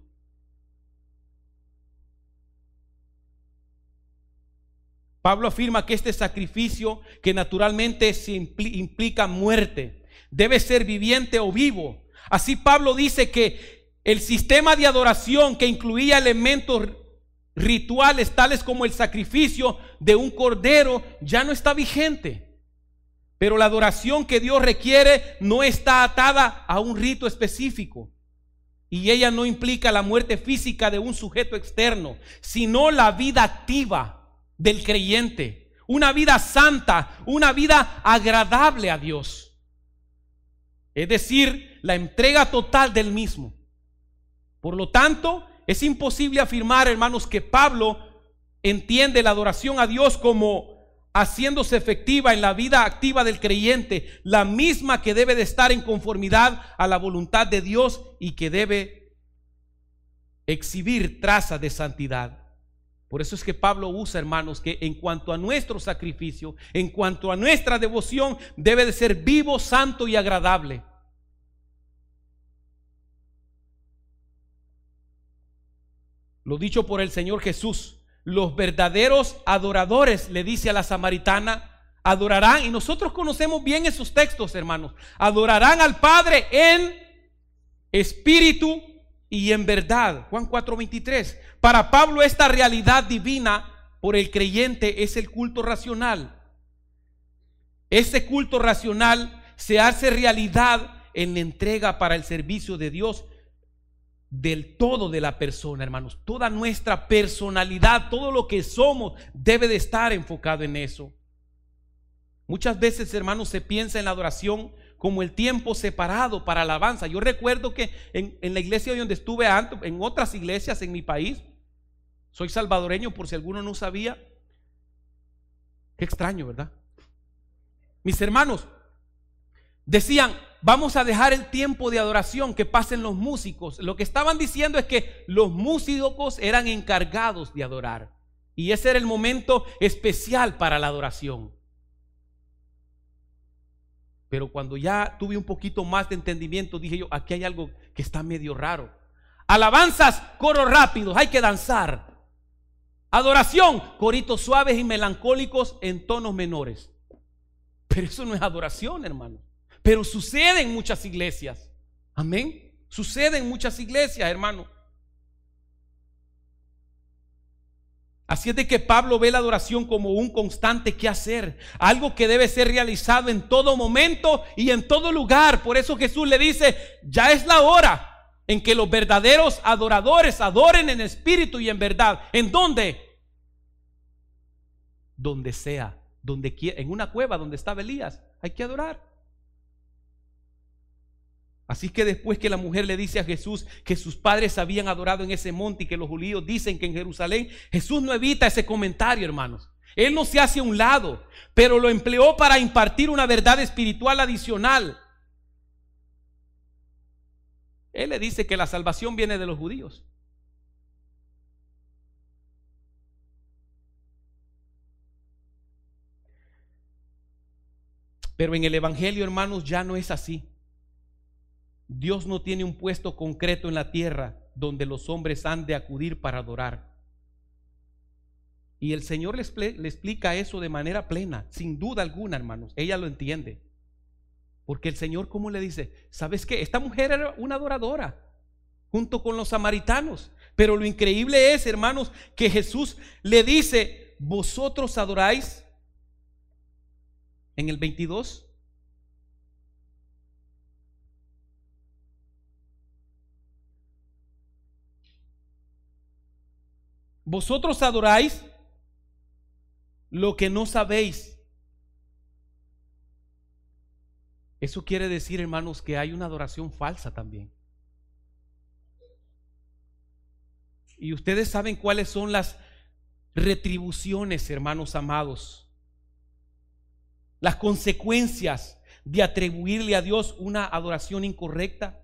Pablo afirma que este sacrificio, que naturalmente implica muerte, debe ser viviente o vivo. Así Pablo dice que el sistema de adoración, que incluía elementos rituales tales como el sacrificio de un cordero, ya no está vigente. Pero la adoración que Dios requiere no está atada a un rito específico, y ella no implica la muerte física de un sujeto externo, sino la vida activa del creyente, una vida santa, una vida agradable a Dios, es decir, la entrega total del mismo. Por lo tanto, es imposible afirmar, hermanos, que Pablo entiende la adoración a Dios como haciéndose efectiva en la vida activa del creyente, la misma que debe de estar en conformidad a la voluntad de Dios y que debe exhibir trazas de santidad. Por eso es que Pablo usa, hermanos, que en cuanto a nuestro sacrificio, en cuanto a nuestra devoción, debe de ser vivo, santo y agradable. Lo dicho por el Señor Jesús: los verdaderos adoradores, le dice a la samaritana, adorarán, y nosotros conocemos bien esos textos, hermanos, adorarán al Padre en espíritu y en verdad. Juan 4:23. Para Pablo, esta realidad divina por el creyente es el culto racional. Ese culto racional se hace realidad en la entrega para el servicio de Dios del todo de la persona, hermanos. Toda nuestra personalidad, todo lo que somos, debe de estar enfocado en eso. Muchas veces, hermanos, se piensa en la adoración como el tiempo separado para alabanza. Yo recuerdo que en la iglesia donde estuve antes, en otras iglesias en mi país, soy salvadoreño por si alguno no sabía. Qué extraño, ¿verdad? Mis hermanos decían: vamos a dejar el tiempo de adoración que pasen los músicos. Lo que estaban diciendo es que los músicos eran encargados de adorar. Y ese era el momento especial para la adoración. Pero cuando ya tuve un poquito más de entendimiento, dije yo, aquí hay algo que está medio raro. Alabanzas, coros rápidos, hay que danzar. Adoración, coritos suaves y melancólicos en tonos menores. Pero eso no es adoración, hermano. Pero sucede en muchas iglesias. Amén. Sucede en muchas iglesias, hermano. Así es de que Pablo ve la adoración como un constante quehacer, algo que debe ser realizado en todo momento y en todo lugar. Por eso Jesús le dice, ya es la hora en que los verdaderos adoradores adoren en espíritu y en verdad. ¿En dónde? Donde sea, donde quiera, en una cueva donde estaba Elías, hay que adorar. Así que después que la mujer le dice a Jesús que sus padres habían adorado en ese monte y que los judíos dicen que en Jerusalén, Jesús no evita ese comentario, hermanos. Él no se hace a un lado, pero lo empleó para impartir una verdad espiritual adicional. Él le dice que la salvación viene de los judíos. Pero en el evangelio, hermanos, ya no es así. Dios no tiene un puesto concreto en la tierra donde los hombres han de acudir para adorar. Y el Señor le explica eso de manera plena, sin duda alguna, hermanos. Ella lo entiende. Porque el Señor, ¿cómo le dice? ¿Sabes qué? Esta mujer era una adoradora junto con los samaritanos. Pero lo increíble es, hermanos, que Jesús le dice, ¿vosotros adoráis? En el 22. Vosotros adoráis lo que no sabéis. Eso quiere decir, hermanos, que hay una adoración falsa también. Y ustedes saben cuáles son las retribuciones, hermanos amados, las consecuencias de atribuirle a Dios una adoración incorrecta.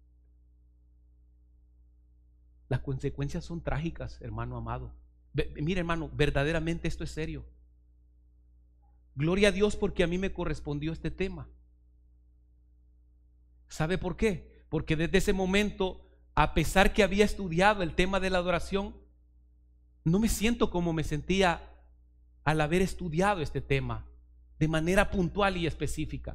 Las consecuencias son trágicas, hermano amado. Mire, hermano, verdaderamente esto es serio. Gloria a Dios porque a mí me correspondió este tema. ¿Sabe por qué? Porque desde ese momento, a pesar que había estudiado el tema de la adoración, no me siento como me sentía al haber estudiado este tema de manera puntual y específica.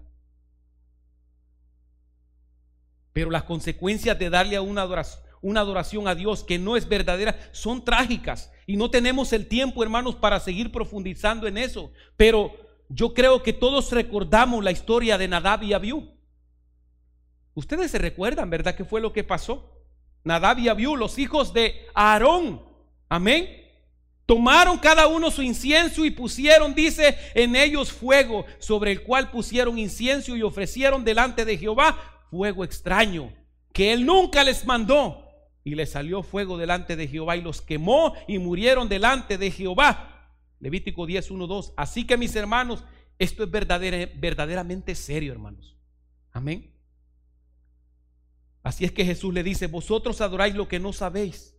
Pero las consecuencias de darle a una adoración a Dios que no es verdadera son trágicas, y no tenemos el tiempo, hermanos, para seguir profundizando en eso. Pero yo creo que todos recordamos la historia de Nadab y Abiú. Ustedes se recuerdan, ¿verdad? ¿Qué fue lo que pasó? Nadab y Abiú, los hijos de Aarón, amén, tomaron cada uno su incienso y pusieron, dice, en ellos fuego, sobre el cual pusieron incienso y ofrecieron delante de Jehová fuego extraño, que él nunca les mandó. Y les salió fuego delante de Jehová y los quemó y murieron delante de Jehová. Levítico 10, 1, 2. Así que, mis hermanos, esto es verdaderamente serio, hermanos. Amén. Así es que Jesús le dice, vosotros adoráis lo que no sabéis.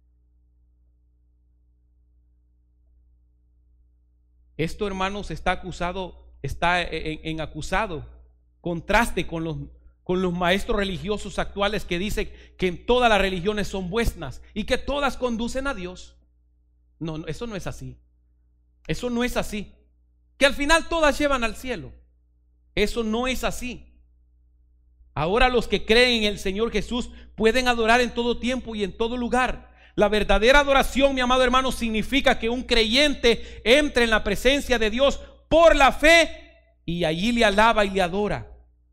Esto, hermanos, está en acusado contraste con los maestros religiosos actuales que dicen que todas las religiones son buenas y que todas conducen a Dios. No, eso no es así. Eso no es así. Que al final todas llevan al cielo. Eso no es así. Ahora los que creen en el Señor Jesús pueden adorar en todo tiempo y en todo lugar. La verdadera adoración, mi amado hermano, significa que un creyente entre en la presencia de Dios por la fe y allí le alaba y le adora.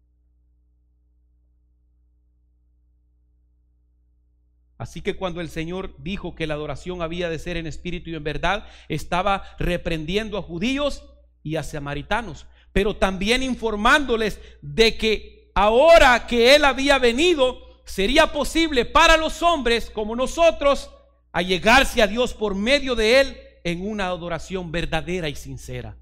Así que cuando el Señor dijo que la adoración había de ser en espíritu y en verdad, estaba reprendiendo a judíos y a samaritanos, pero también informándoles de que ahora que Él había venido, sería posible para los hombres como nosotros allegarse a Dios por medio de Él en una adoración verdadera y sincera.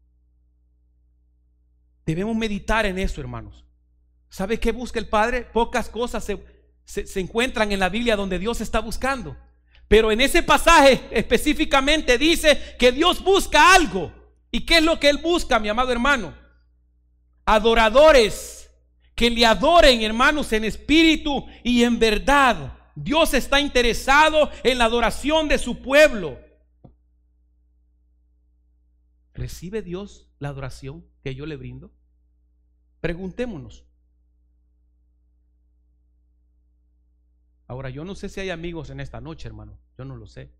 Debemos meditar en eso, hermanos. ¿Sabe qué busca el Padre? Pocas cosas se encuentran en la Biblia donde Dios está buscando. Pero en ese pasaje específicamente dice que Dios busca algo. ¿Y qué es lo que Él busca, mi amado hermano? Adoradores que le adoren, hermanos, en espíritu y en verdad. Dios está interesado en la adoración de su pueblo. ¿Recibe Dios la adoración que yo le brindo? Preguntémonos. Ahora, yo no sé si hay amigos en esta noche, hermano. Yo no lo sé.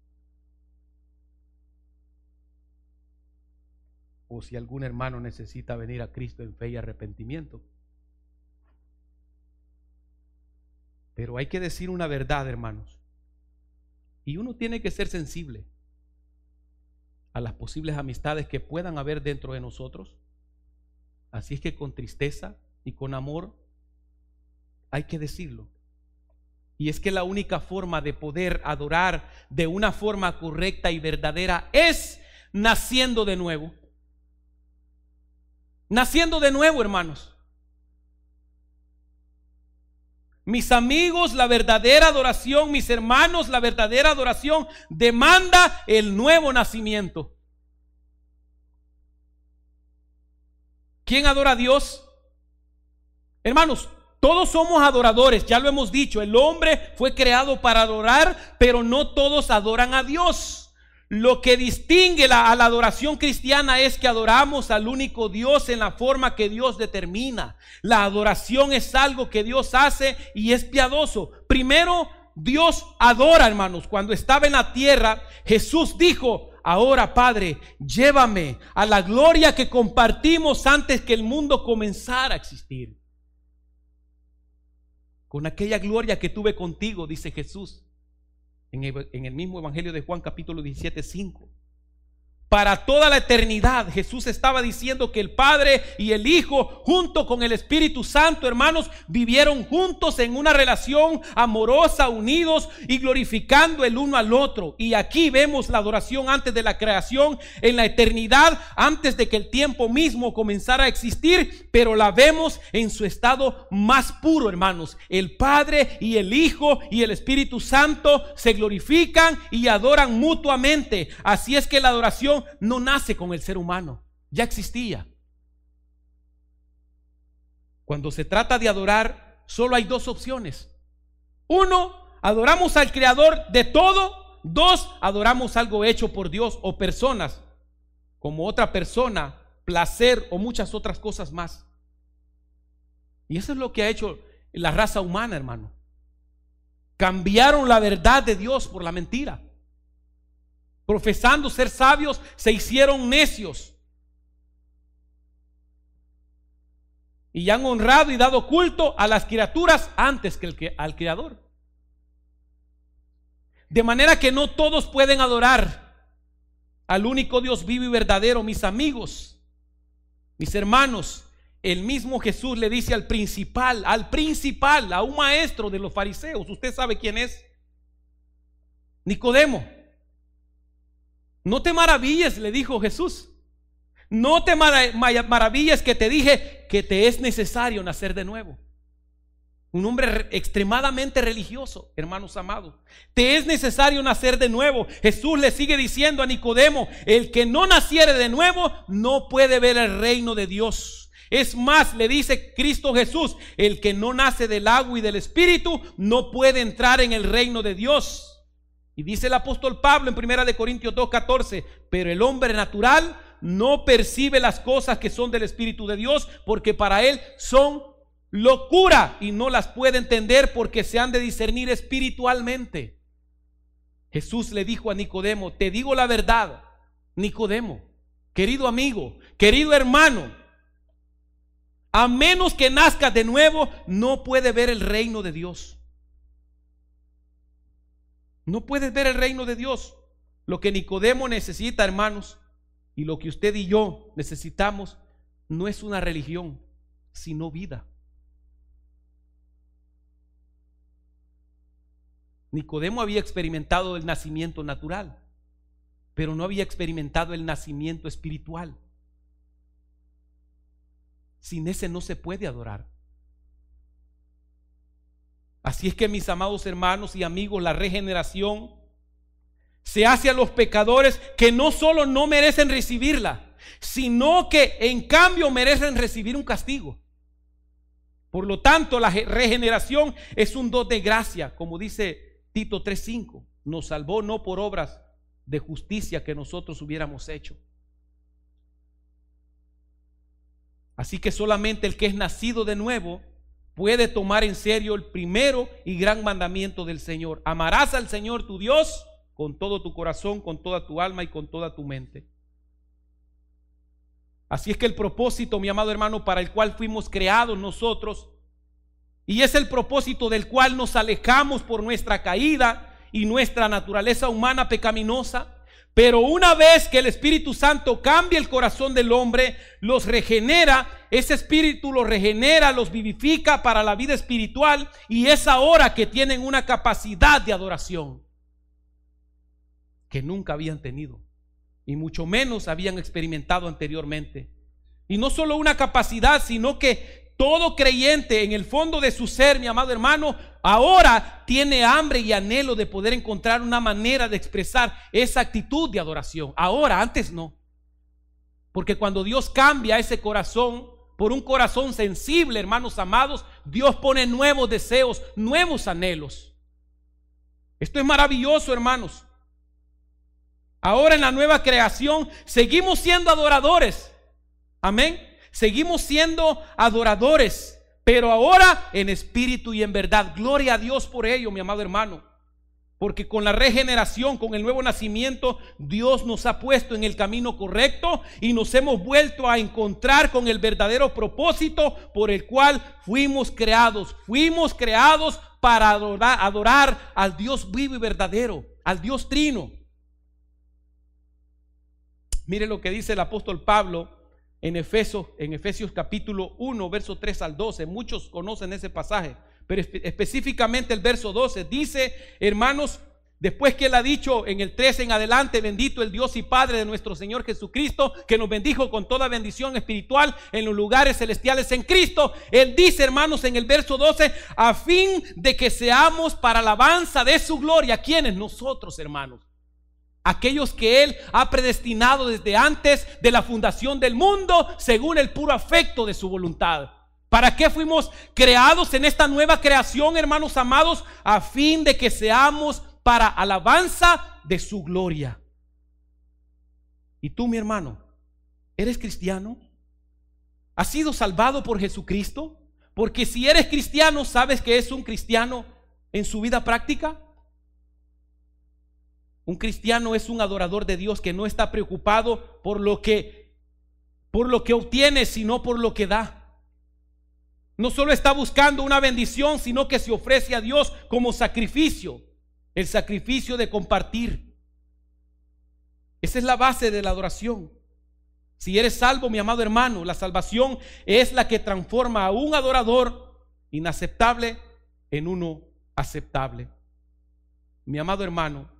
O si algún hermano necesita venir a Cristo en fe y arrepentimiento. Pero hay que decir una verdad, hermanos. Y uno tiene que ser sensible a las posibles amistades que puedan haber dentro de nosotros. Así es que con tristeza y con amor hay que decirlo. Y es que la única forma de poder adorar de una forma correcta y verdadera es naciendo de nuevo. Naciendo de nuevo, hermanos. Mis amigos, la verdadera adoración, mis hermanos, la verdadera adoración demanda el nuevo nacimiento. ¿Quién adora a Dios? Hermanos, todos somos adoradores, ya lo hemos dicho. El hombre fue creado para adorar, pero no todos adoran a Dios. Lo que distingue a la adoración cristiana es que adoramos al único Dios en la forma que Dios determina. La adoración es algo que Dios hace y es piadoso. Primero, Dios adora, hermanos. Cuando estaba en la tierra, Jesús dijo: ahora, Padre, llévame a la gloria que compartimos antes que el mundo comenzara a existir. Con aquella gloria que tuve contigo, dice Jesús en el mismo Evangelio de Juan, capítulo 17:5. Para toda la eternidad Jesús estaba diciendo que el Padre y el Hijo, junto con el Espíritu Santo, hermanos, vivieron juntos en una relación amorosa, unidos y glorificando el uno al otro. Y aquí vemos la adoración antes de la creación, en la eternidad, antes de que el tiempo mismo comenzara a existir, pero la vemos en su estado más puro, hermanos. El Padre y el Hijo y el Espíritu Santo se glorifican y adoran mutuamente. Así es que la adoración no nace con el ser humano, ya existía. Cuando se trata de adorar, solo hay dos opciones. Uno, adoramos al Creador de todo. Dos, adoramos algo hecho por Dios o personas, como otra persona, placer o muchas otras cosas más. Y eso es lo que ha hecho la raza humana, hermano. Cambiaron la verdad de Dios por la mentira. Profesando ser sabios, se hicieron necios. Y han honrado y dado culto a las criaturas antes que al Creador. De manera que no todos pueden adorar al único Dios vivo y verdadero. Mis amigos, mis hermanos, el mismo Jesús le dice al principal, a un maestro de los fariseos. ¿Usted sabe quién es? Nicodemo. No te maravilles, le dijo Jesús. No te maravilles que te dije que te es necesario nacer de nuevo. Un hombre extremadamente religioso, hermanos amados. Te es necesario nacer de nuevo. Jesús le sigue diciendo a Nicodemo: el que no naciere de nuevo no puede ver el reino de Dios. Es más, le dice Cristo Jesús: el que no nace del agua y del Espíritu no puede entrar en el reino de Dios. Y dice el apóstol Pablo en 1 Corintios 2:14: pero el hombre natural no percibe las cosas que son del Espíritu de Dios, porque para él son locura y no las puede entender, porque se han de discernir espiritualmente. Jesús le dijo a Nicodemo: te digo la verdad, Nicodemo, querido amigo, querido hermano, a menos que nazcas de nuevo, no puede ver el reino de Dios. No puedes ver el reino de Dios. Lo que Nicodemo necesita, hermanos, y lo que usted y yo necesitamos, no es una religión, sino vida. Nicodemo había experimentado el nacimiento natural, pero no había experimentado el nacimiento espiritual. Sin ese no se puede adorar. Así es que, mis amados hermanos y amigos, la regeneración
se hace a los pecadores que no solo no merecen recibirla, sino que en cambio merecen recibir un castigo. Por lo tanto, la regeneración es un don de gracia, como dice Tito 3:5. Nos salvó no por obras de justicia que nosotros hubiéramos hecho. Así que solamente el que es nacido de nuevo puede tomar en serio el primero y gran mandamiento del Señor. Amarás al Señor tu Dios con todo tu corazón, con toda tu alma y con toda tu mente. Así es que el propósito, mi amado hermano, para el cual fuimos creados nosotros, y es el propósito del cual nos alejamos por nuestra caída y nuestra naturaleza humana pecaminosa, pero una vez que el Espíritu Santo cambia el corazón del hombre, los regenera, ese Espíritu los regenera, los vivifica para la vida espiritual, y es ahora que tienen una capacidad de adoración que nunca habían tenido, y mucho menos habían experimentado anteriormente. Y no solo una capacidad, sino que todo creyente en el fondo de su ser, mi amado hermano, ahora tiene hambre y anhelo de poder encontrar una manera de expresar esa actitud de adoración. Ahora, antes no. Porque cuando Dios cambia ese corazón por un corazón sensible, hermanos amados, Dios pone nuevos deseos, nuevos anhelos. Esto es maravilloso, hermanos. Ahora en la nueva creación seguimos siendo adoradores. Amén. Seguimos siendo adoradores, pero ahora en espíritu y en verdad. Gloria a Dios por ello, mi amado hermano. Porque con la regeneración, con el nuevo nacimiento, Dios nos ha puesto en el camino correcto y nos hemos vuelto a encontrar con el verdadero propósito por el cual fuimos creados. Fuimos creados para adorar al Dios vivo y verdadero, al Dios trino. Mire lo que dice el apóstol Pablo en Efesios capítulo 1, verso 3 al 12. Muchos conocen ese pasaje, pero específicamente el verso 12 dice, hermanos, después que él ha dicho en el 13 en adelante, bendito el Dios y Padre de nuestro Señor Jesucristo, que nos bendijo con toda bendición espiritual en los lugares celestiales en Cristo. Él dice, hermanos, en el verso 12, a fin de que seamos para alabanza de su gloria. ¿Quiénes? Nosotros, hermanos. Aquellos que Él ha predestinado desde antes de la fundación del mundo, según el puro afecto de su voluntad. ¿Para qué fuimos creados en esta nueva creación, hermanos amados? A fin de que seamos para alabanza de su gloria. ¿Y tú, mi hermano, eres cristiano? ¿Has sido salvado por Jesucristo? Porque si eres cristiano, ¿sabes que es un cristiano en su vida práctica? Un cristiano es un adorador de Dios que no está preocupado por lo que obtiene, sino por lo que da. No solo está buscando una bendición, sino que se ofrece a Dios como sacrificio, el sacrificio de compartir. Esa es la base de la adoración. Si eres salvo, mi amado hermano, la salvación es la que transforma a un adorador inaceptable en uno aceptable. Mi amado hermano,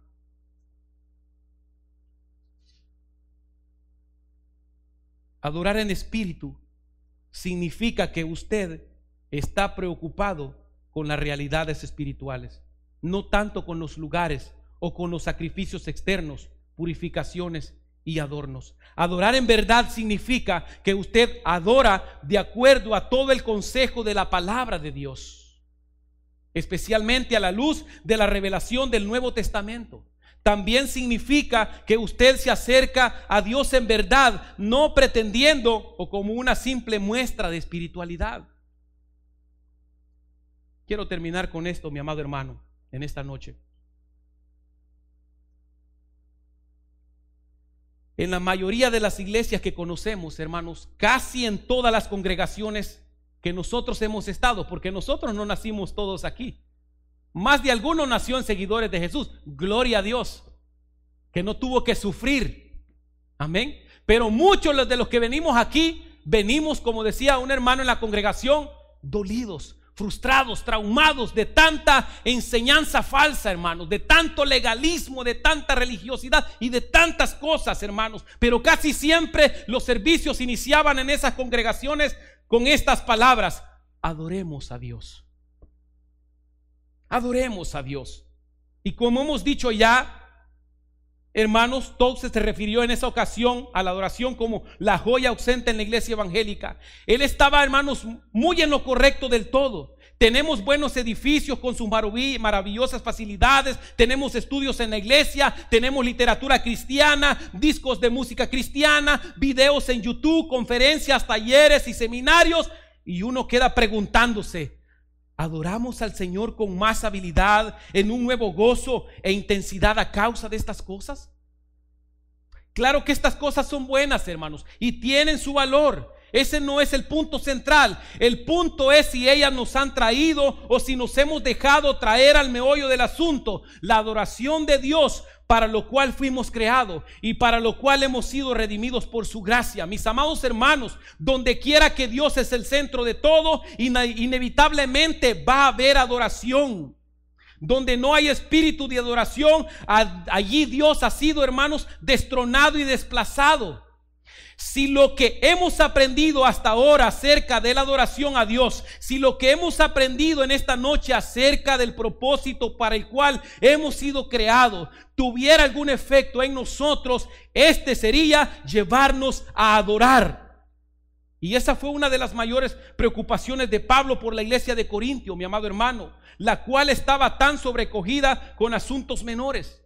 adorar en espíritu significa que usted está preocupado con las realidades espirituales, no tanto con los lugares o con los sacrificios externos, purificaciones y adornos. Adorar en verdad significa que usted adora de acuerdo a todo el consejo de la palabra de Dios, especialmente a la luz de la revelación del Nuevo Testamento. También significa que usted se acerca a Dios en verdad, no pretendiendo o como una simple muestra de espiritualidad. Quiero terminar con esto, mi amado hermano, en esta noche. En la mayoría de las iglesias que conocemos, hermanos, casi en todas las congregaciones que nosotros hemos estado, porque nosotros no nacimos todos aquí. Más de alguno nació en seguidores de Jesús. Gloria a Dios, que no tuvo que sufrir. Amén. Pero muchos de los que venimos aquí, venimos, como decía un hermano en la congregación, dolidos, frustrados, traumados de tanta enseñanza falsa, hermanos, de tanto legalismo, de tanta religiosidad y de tantas cosas, hermanos. Pero casi siempre los servicios iniciaban en esas congregaciones con estas palabras: adoremos a Dios. Adoremos a Dios. Y como hemos dicho ya, Hermanos, Tozer se refirió en esa ocasión a la adoración como la joya ausente en la iglesia evangélica. Él estaba, hermanos, muy en lo correcto del todo. Tenemos buenos edificios con sus maravillosas facilidades, tenemos estudios en la iglesia, tenemos literatura cristiana, discos de música cristiana, videos en YouTube, conferencias, talleres y seminarios, y uno queda preguntándose: ¿adoramos al Señor con más habilidad, en un nuevo gozo e intensidad a causa de estas cosas? Claro que estas cosas son buenas, hermanos, y tienen su valor. Ese no es el punto central. El punto es si ellas nos han traído o si nos hemos dejado traer al meollo del asunto: la adoración de Dios, para lo cual fuimos creados y para lo cual hemos sido redimidos por su gracia. Mis amados hermanos, donde quiera que Dios es el centro de todo, inevitablemente va a haber adoración. Donde no hay espíritu de adoración, allí Dios ha sido, hermanos, destronado y desplazado. Si lo que hemos aprendido hasta ahora acerca de la adoración a Dios, si lo que hemos aprendido en esta noche acerca del propósito para el cual hemos sido creados, tuviera algún efecto en nosotros, este sería llevarnos a adorar. Y esa fue una de las mayores preocupaciones de Pablo por la iglesia de Corintio, mi amado hermano, la cual estaba tan sobrecogida con asuntos menores.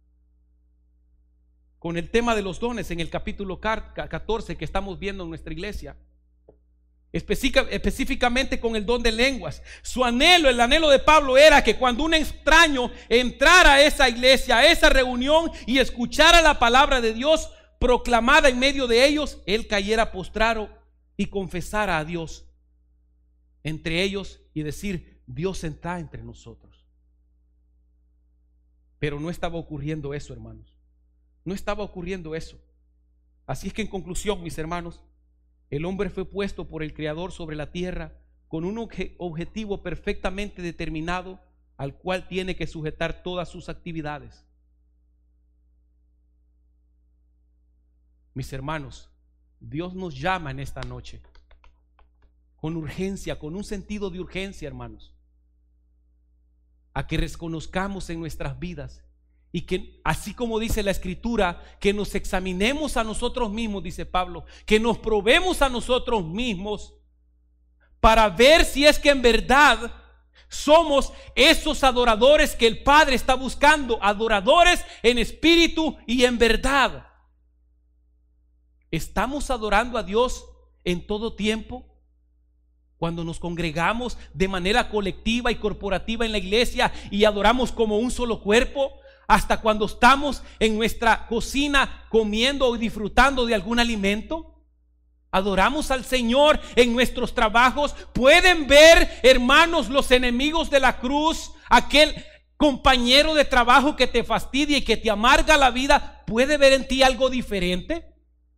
Con el tema de los dones en el capítulo 14 que estamos viendo en nuestra iglesia, específicamente con el don de lenguas. Su anhelo, el anhelo de Pablo era que cuando un extraño entrara a esa iglesia, a esa reunión, y escuchara la palabra de Dios proclamada en medio de ellos, él cayera postrado y confesara a Dios entre ellos y decir: Dios está entre nosotros. Pero no estaba ocurriendo eso, hermanos. No estaba ocurriendo eso. Así es que, en conclusión, mis hermanos, el hombre fue puesto por el Creador sobre la tierra con un objetivo perfectamente determinado, al cual tiene que sujetar todas sus actividades. Mis hermanos, Dios nos llama en esta noche con urgencia, con un sentido de urgencia, hermanos, a que reconozcamos en nuestras vidas y que, así como dice la Escritura, que nos examinemos a nosotros mismos, dice Pablo, que nos probemos a nosotros mismos para ver si es que en verdad somos esos adoradores que el Padre está buscando, adoradores en espíritu y en verdad. ¿Estamos adorando a Dios en todo tiempo? Cuando nos congregamos de manera colectiva y corporativa en la iglesia y adoramos como un solo cuerpo, hasta cuando estamos en nuestra cocina comiendo o disfrutando de algún alimento. Adoramos al Señor en nuestros trabajos. Pueden ver, hermanos, los enemigos de la cruz, aquel compañero de trabajo que te fastidia y que te amarga la vida, ¿puede ver en ti algo diferente?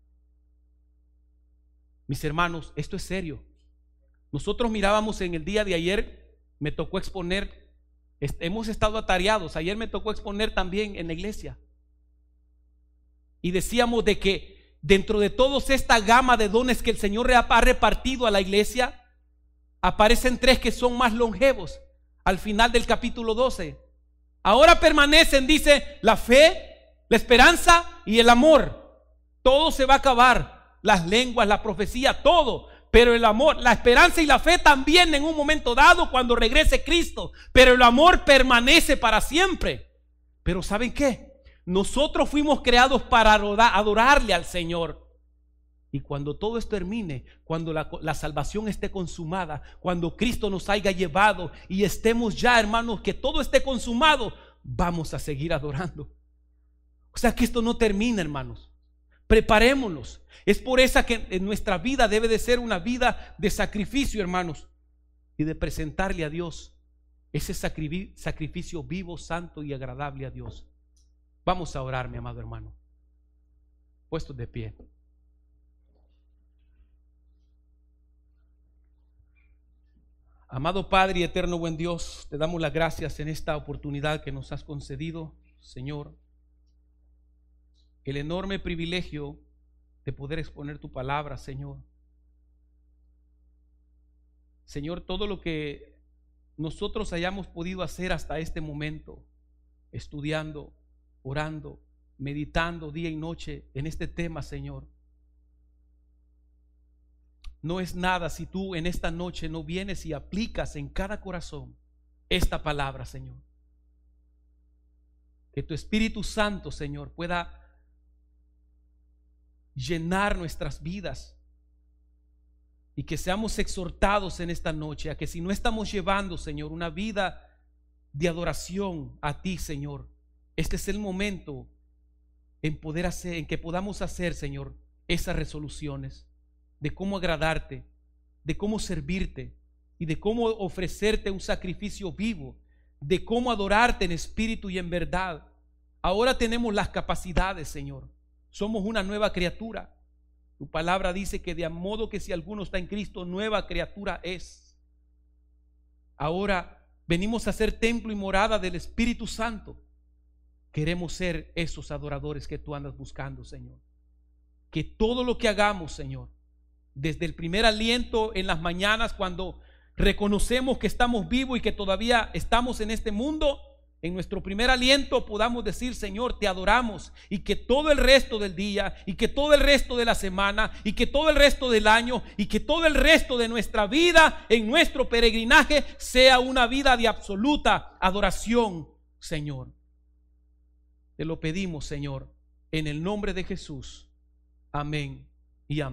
Mis hermanos, esto es serio. Nosotros mirábamos en el día de ayer, me tocó exponer, hemos estado atareados, ayer me tocó exponer también en la iglesia. Y decíamos de que dentro de todos esta gama de dones que el Señor ha repartido a la iglesia, aparecen tres que son más longevos al final del capítulo 12. Ahora permanecen, dice, la fe, la esperanza y el amor. Todo se va a acabar, las lenguas, la profecía, todo. Pero el amor, la esperanza y la fe también en un momento dado cuando regrese Cristo. Pero el amor permanece para siempre. Pero ¿saben qué? Nosotros fuimos creados para adorarle al Señor. Y cuando todo esto termine, cuando la salvación esté consumada, cuando Cristo nos haya llevado y estemos ya, hermanos, que todo esté consumado, vamos a seguir adorando. O sea que esto no termina, hermanos. Preparémonos. Es por esa que en nuestra vida debe de ser una vida de sacrificio, hermanos, y de presentarle a Dios ese sacrificio vivo, santo y agradable a Dios. Vamos a orar, mi amado hermano, puestos de pie. Amado Padre y eterno buen Dios, te damos las gracias en esta oportunidad que nos has concedido, Señor. El enorme privilegio de poder exponer tu palabra, Señor. Señor, todo lo que nosotros hayamos podido hacer hasta este momento, estudiando, orando, meditando día y noche en este tema, Señor. No es nada si tú en esta noche no vienes y aplicas en cada corazón esta palabra, Señor. Que tu Espíritu Santo, Señor, pueda llenar nuestras vidas y que seamos exhortados en esta noche a que si no estamos llevando, Señor, una vida de adoración a ti, Señor, este es el momento en poder hacer, en que podamos hacer, Señor, esas resoluciones de cómo agradarte, de cómo servirte y de cómo ofrecerte un sacrificio vivo, de cómo adorarte en espíritu y en verdad. Ahora tenemos las capacidades, Señor. Somos una nueva criatura. Tu palabra dice que de modo que si alguno está en Cristo, nueva criatura es. Ahora venimos a ser templo y morada del Espíritu Santo. Queremos ser esos adoradores que tú andas buscando, Señor. Que todo lo que hagamos, Señor, desde el primer aliento en las mañanas, cuando reconocemos que estamos vivos y que todavía estamos en este mundo, en nuestro primer aliento podamos decir: Señor, te adoramos, y que todo el resto del día, y que todo el resto de la semana, y que todo el resto del año, y que todo el resto de nuestra vida en nuestro peregrinaje sea una vida de absoluta adoración, Señor. Te lo pedimos, Señor, en el nombre de Jesús. Amén y amén.